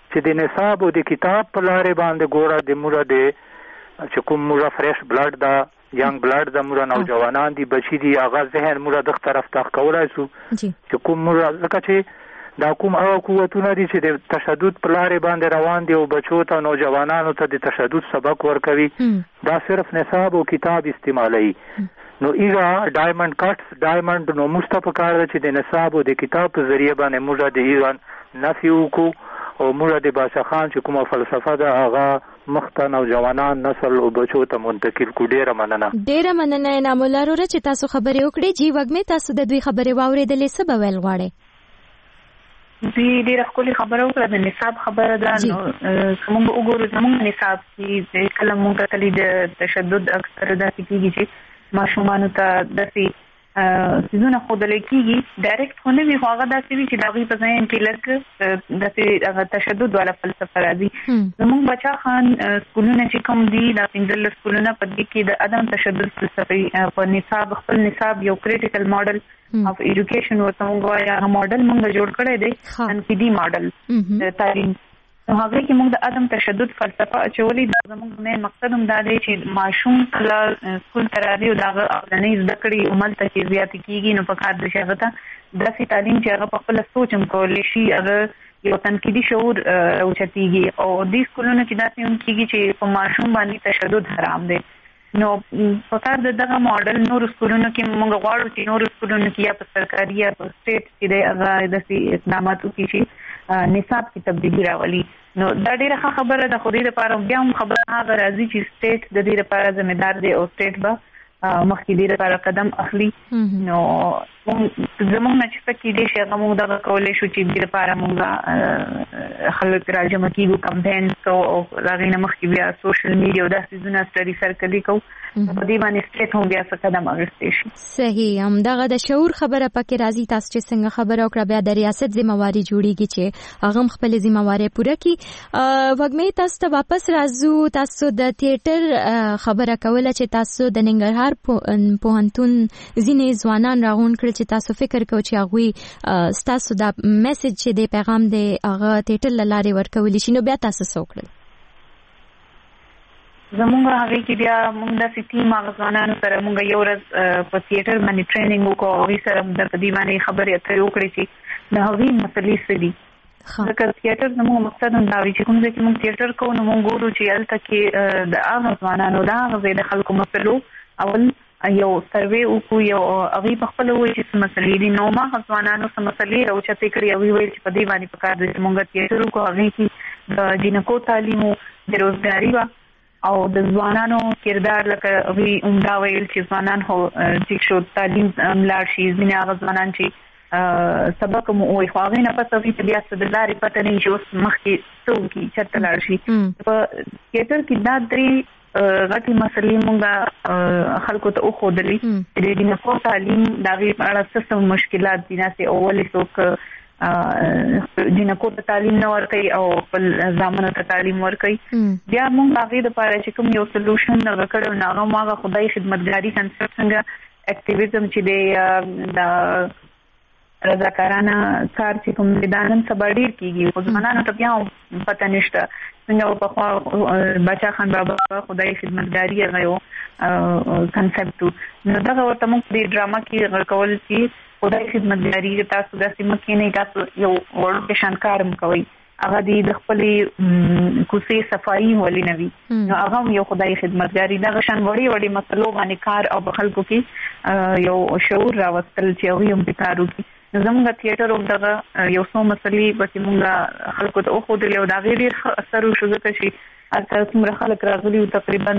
G: چې د نصاب او د کتاب په لارې باندې ګوره د موږ د چې کوم موږ فرش بلډ دا ینګ بلډ د موږ نوجوانان دي بچي دي هغه ذهن موږ د طرف ته کولای شو چې کوم موږ ځکه چې دا کوم هغه قوتونه دي چې د تشدد په لارې باندې روان دي او بچو ته نوجوانانو ته د تشدد سبق ورکوي دا صرف نصاب او کتاب استعمالوي نو ایغا ډایمنډ کټس ډایمنډ نو مستف کار چې د نصاب او د کتاب په ذریعہ باندې موږ د ایران نفي وکړو او موږ د بادشاہ خان چې کومه فلسفه ده هغه مخته نوجوانان نسل او بچو ته منتقل کو. ډیره مننه
I: انعام الله وروره چې تاسو خبرې وکړې. جی وګمې تاسو د دوی خبرې واورېدلې څه به ویل غواړئ؟
D: دوی ډیره ښکلې خبره وکړه د نصاب خبره ده. نو موږ وګورو زموږ نصاب کې کله موږ کتلې د تشدد اکثر داسې کېږي چې ماشومانو ته داسې سيزونه ښودل کېږي ډایرکټ خو نه وي خو هغه داسې وي چې د هغوی په ذهن کې لږ داسې هغه تشدد والا فلسفه راځي. زموږ بچا خان سکولونه چې کوم دي دا 15 سکولونه په دې کې د عدم تشدد فلسفه په نصاب خپل نصاب یو کریټیکل ماډل اف ایجوکیشن ورته موږ وایو هغه ماډل موږ جوړ کړی دی تنقیدي ماډل د تعلیم. نو هغه کې موږ د عدم تشدد فلسفه اچولې دا زموږ مین مقصد هم دا دی چې ماشوم کله سکول ته راځي او دغه اولنۍ زده کړې عمل ته چې زیاتې کېږي نو په کار د شي هغه ته داسې تعلیم چې هغه په خپله سوچ هم کولی شي هغه یو تنقیدي شعور راوچتېږي او دې سکولونو کې داسې هم کېږي چې په ماشوم باندې تشدد حرام دی. نو په کار د دغه ماډل نور سکولونو کې موږ غواړو چې نور سکولونو کې یا په سرکاري یا په سټیټ کې د هغه داسې اقدامات وکړي چې نصاب کې تبدیلی راولي. نو دا ډیره ښه خبره ده خو دې لپاره بیا هم خبره هغه راځي چې سټیټ د دې لپاره ذمہدار دی او سټیټ به مخکې دې لپاره قدم اخلي. نو زموږ نه چې پکې دې شي هغه موږ دغه کولی شو چې دې لپاره موږ خلک راجمع کېږو کمپین کوو او هغې نه مخکې بیا سوشل میډیا او داسې څیزونه سټډي سرکلي کوو په دې باندې سټیټ هم بیا څه قدم اخیستی شي.
I: صحیح همدغه د شعور خبره پکې راځي. تاسو چې څنګه خبره وکړه بیا د ریاست ذمہواري جوړیږي چې هغه هم خپل ذمہواري پوره کړي. وګمې تاسو ته واپس راځو. تاسو د تیاتر خبره کوله چې تاسو د ننګرهار پوهنتون ځینې ځوانان راغون کړل چې تاسو فکر کوئ چې هغوی ستاسو دا میسج چې د پیغام د هغه تیاتر له لارې ورکولی شي نو بیا تاسو څه وکړل؟
D: زمونږ هغې کې بیا موږ داسې ټیم هغه ځوانانو سره موږ یو ورځ په تیاتر باندې ټریننګ وکړو. هغوی سره موږ په دې باندې خبرې اترې وکړې چې د هغوی مسلې څه دي. ځکه تیاتر زموږ مقصد هم دا وي چې کوم ځای کې موږ تیاتر کوو نو موږ ګورو چې هلته کې د هغه ځوانانو د هغه ځای د خلکو مسلو اول یو سروې وکړو یو هغوی په خپله ووایي چې څه مسلې دي. نو ما هغه ځوانانو څه مسلې راوچتې کړې هغوی ویل چې په دې باندې په کار دی چې موږ تیاتر وکړو. هغې کې د جینکو تعلیم و بېروزګاري وه او د ځوانانو کردار لکه هغوی عمده ویل چې ځوانان خو ټیک شو تعلیم لاړ شي. ځینې هغه ځوانان چې سبق مو ووایي خو هغې نه پس هغوی ته بیا څه د لارې پته نه وي چې اوس مخکې څه وکړي چېرته لاړ شي. په تیاتر کې دا درې غټي مسلې مونږه خلکو ته وښودلې چې د جینکو تعلیم د هغې په اړه څه مشکلات دي ناسې او ولې څوک جینکو ته تعلیم نه ورکوي او خپل زامنو ته تعلیم ورکوي. بیا مونږ هغې دپاره چې کوم یو سلوشن دغه کړی نو هغه هغه خدای خدمتګاري کنسپټ څنګه اکټیویزم چې دی د رضاکارانه کار چې کوم دی دا نن سبا ډېر کېږي خو ځوانانو ته بیا هم پته نشته. څنګه پخوا بچا خان بابا خدای خدمتګاري هغه یو کنسپټ و نو دغه ورته موږ په دې ډرامه کې هغه کول چې خدای خدمتګاري تاسو داسې مه کښېنئ تاسو یو وړوکی شان کار هم کوئ هغه د خپلې کوڅې صفایي ولې نه وي نو هغه هم یو خدای خدمتګاري دغه شان وړې وړې مسلو باندې کار او په خلکو کې یو شعور راوستل چې هغوی هم پرې کار وکړي. زموږ تیاتر هم دغه یو څو مسلې پسې موږ خلکو ته وښودلې او د هغې ډېر ښه اثر وشو ځکه چې هلته څومره خلک راغلي وو تقریبا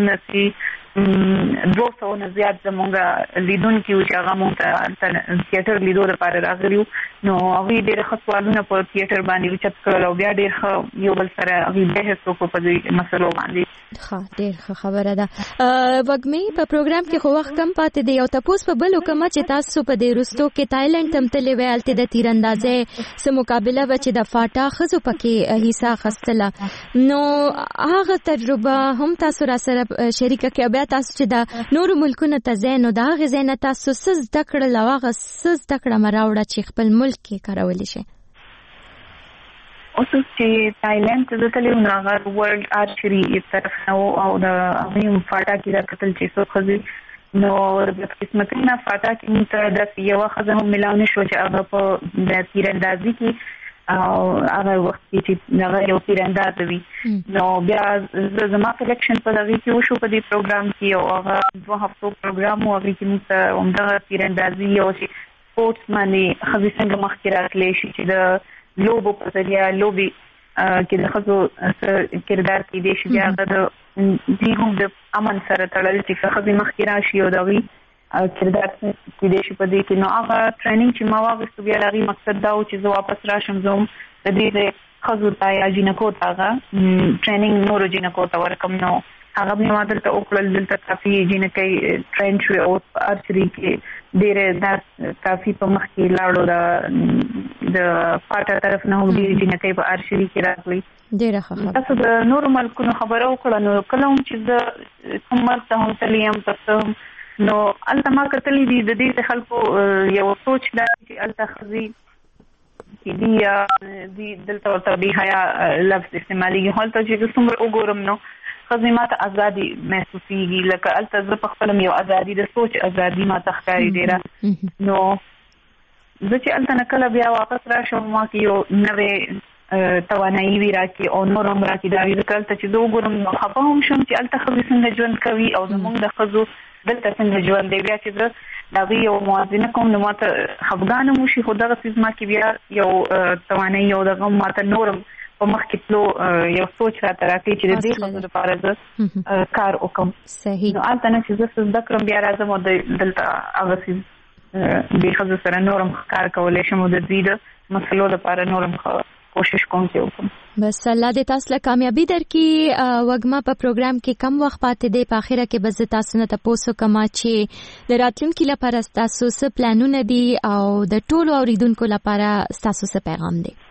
D: چې 200 نه زیات زموږ لیدونکي وو چې هغه موږ ته هلته تیاتر لیدو دپاره راغلي وو نو هغوی ډېر ښه سوالونه په تیاتر باندې اوچت کړل او بیا ډېر ښه یو بل سره هغوی بحث وکړو په دې مسلو باندې.
I: ښه ډېر ښه خبره ده. وږمې په پروګرام کې خو وخت کم پاتې دی یو تپوس په بل وکړمه چې تاسو په دې وروستو کې تایلنډ ته هم تللې وئ هلته د تیراندازۍ څه مقابله وه چې د فاټا ښځو پکې حصه اخیستله نو هغه تجربه هم تاسو را سره شریکه کړئ بیا تاسو چې د نورو ملکونو ته ځئ نو د هغې ځای نه تاسو څه زده کړل او هغه څه زده کړه مه راوړه چې خپل ملک کې کارولی شئ؟
D: اوس چې تایلند ته تللی نو هغه ورلد آرچري طرف نو او د امیم فاټا کې د قتل چې څو خزي نو د قسمتنا فاټا کې مونږ د یو خزه هم ملاونه شو چې هغه په د تیراندازي کې او هغه وخت چې هغه یو تیرانداز وي نو بیا زما سلیکشن په دغه کې وشو په دې پروګرام کې او هغه 2 هفتو پروګرام او هغه کې مونږ همدغه تیراندازي او سپورتس باندې خزي څنګه مخکې راتللی شي چې د لوبو په ذریعه لوبي کې د خزو کردار کې دی چې هغه د دې هم د امن سره تړل چې خزي مخکې راشي او دغه کردار کې دی چې په دې کې نو هغه ټریننګ چې ما واغستو بیا هغه مقصد دا و چې زه واپس راشم زوم د دې خزو ته یا جنکو ته هغه ټریننګ نورو جنکو ته ورکم نو هغه به ما دلته وکړل دلته کافي جنکې ټرین شو او آرچري کې ډېر دا کافي په مخ کې لاړو د پاټا طرف نه هم ډېر جنکې په آرچري کې راغلي
I: ډېر ښه
D: تاسو د نورو ملکونو خبرو کړه نو کله هم چې د کوم ملک ته هم تلیم تاسو نو الته ما کتلې دي د دې خلکو یو سوچ دا چې الته خزي کې دی دلته ورته دی حیا لفظ استعمالي هلته چې څومره وګورم نو خزي ماته ازادي محسوسيږي لکه الته زه په خپل یو ازادي د سوچ ازادي ماته ښکاري ډیره نو زه چې الته نکله بیا واپس راشم ما کې یو نوې توانایي وی راکې او نور هم راکې دا وی ذکر ته چې زه وګورم نو خپه هم شم چې الته خزي څنګه ژوند کوي او زموږ د خزو دلته څنګه ژوند دی بیا چې زه دا یو موازنه کوم نو ماته خفګان مو شي خو دغه څه ما کې بیا یو توانایي او دغه ماته نورم په مخ کې تلو یو سوچ راته راکې چې د دې خزو لپاره زه کار وکم
I: صحیح
D: نو الته نه چې زه زده کړم بیا راځم او دلته هغه څه د خزو سره نورم کار کولای شم او د دې د مسلو لپاره نورم کوشش کوم چې وکم
I: بس الله دې تاسو له کامیابی درکې وګما په پروګرام کې کم وخت پاتې دی په اخره کې بز تاسو نه تاسو کما چې د راتلونکو لپاره تاسو څه پلانونه دي او د ټولو اوریدونکو لپاره تاسو څه پیغام دی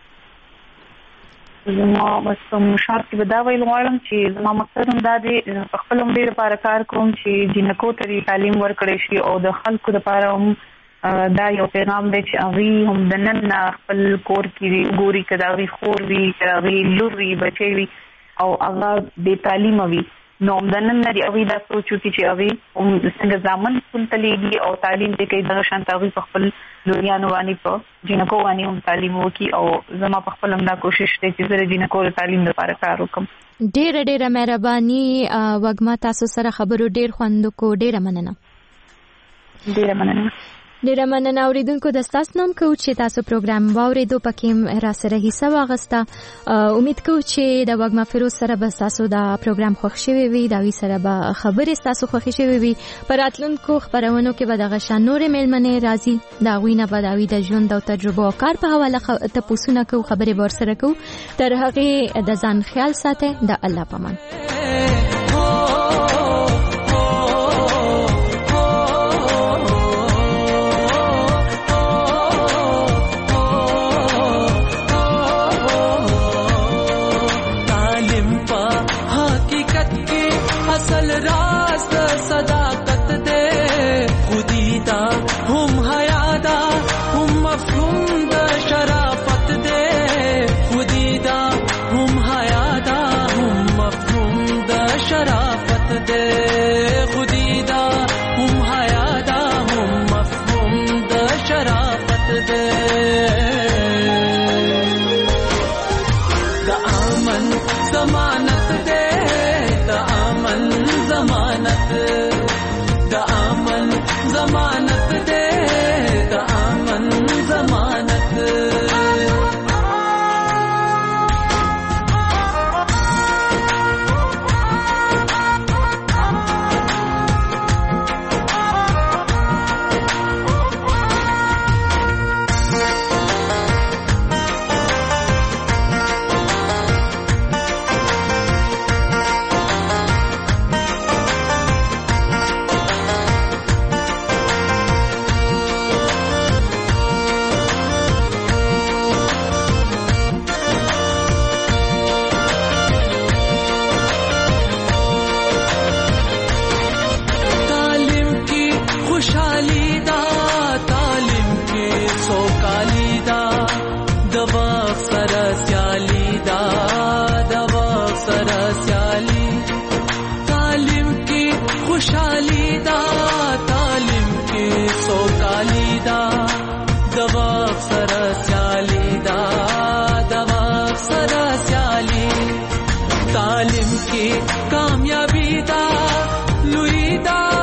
D: زما بس مشارکت به دا ویل غواړم چې زما مقصد هم دا دی په خپل هم ډېر لپاره کار کوم چې جنکو ته تعلیم ورکړي شي او د خلکو لپاره هم دا یو پیغام دی چې هغه هم د نن خپل کور کې ګوري کدا وی خور وی کدا وی لور وی بچي وی او هغه د تعلیم وی نو د نن لري هغه دا سوچو چې هغه هم څنګه ځامن خپل تلېږي او تعلیم دې کوي د شان تاوی په خپل دنیا نو باندې په جنکو باندې هم تعلیم وکي او زما په خپل هم دا کوشش دی چې زه جنکو تعلیم لپاره کار وکم
I: ډېر مهرباني وګما تاسو سره خبرو ډېر خوند کو ډېر مننه ډیره مننه اوریدونکو د تاسو نوم کو چې تاسو پروګرام واوریدو پکې را سره حصہ واغسته امید کوم چې د وګما فیروز سره به تاسو دا پروګرام خوښ شوي وي دا وی سره به خبرې تاسو خوښ شوي وي پراتلونکو خبرونو کې به د غشان نور ملمنې راځي دا وینه به دا وی د ژوند او تجربه او کار په حواله ته پوښتنه کو خبرې ور سره کو تر هغه د ځان خیال ساته د الله پامان
C: असल राज सदाकत दे खुदीदा हम हयादा हम मफहूम द शराफत दे खुदीदा हम हयादा हम मफहूम द खुशहाली दा तालिम के सोकाली दा दवा सरा स्याली दा दवा सरा स्याली तालिम की कामयाबी दा लुई दा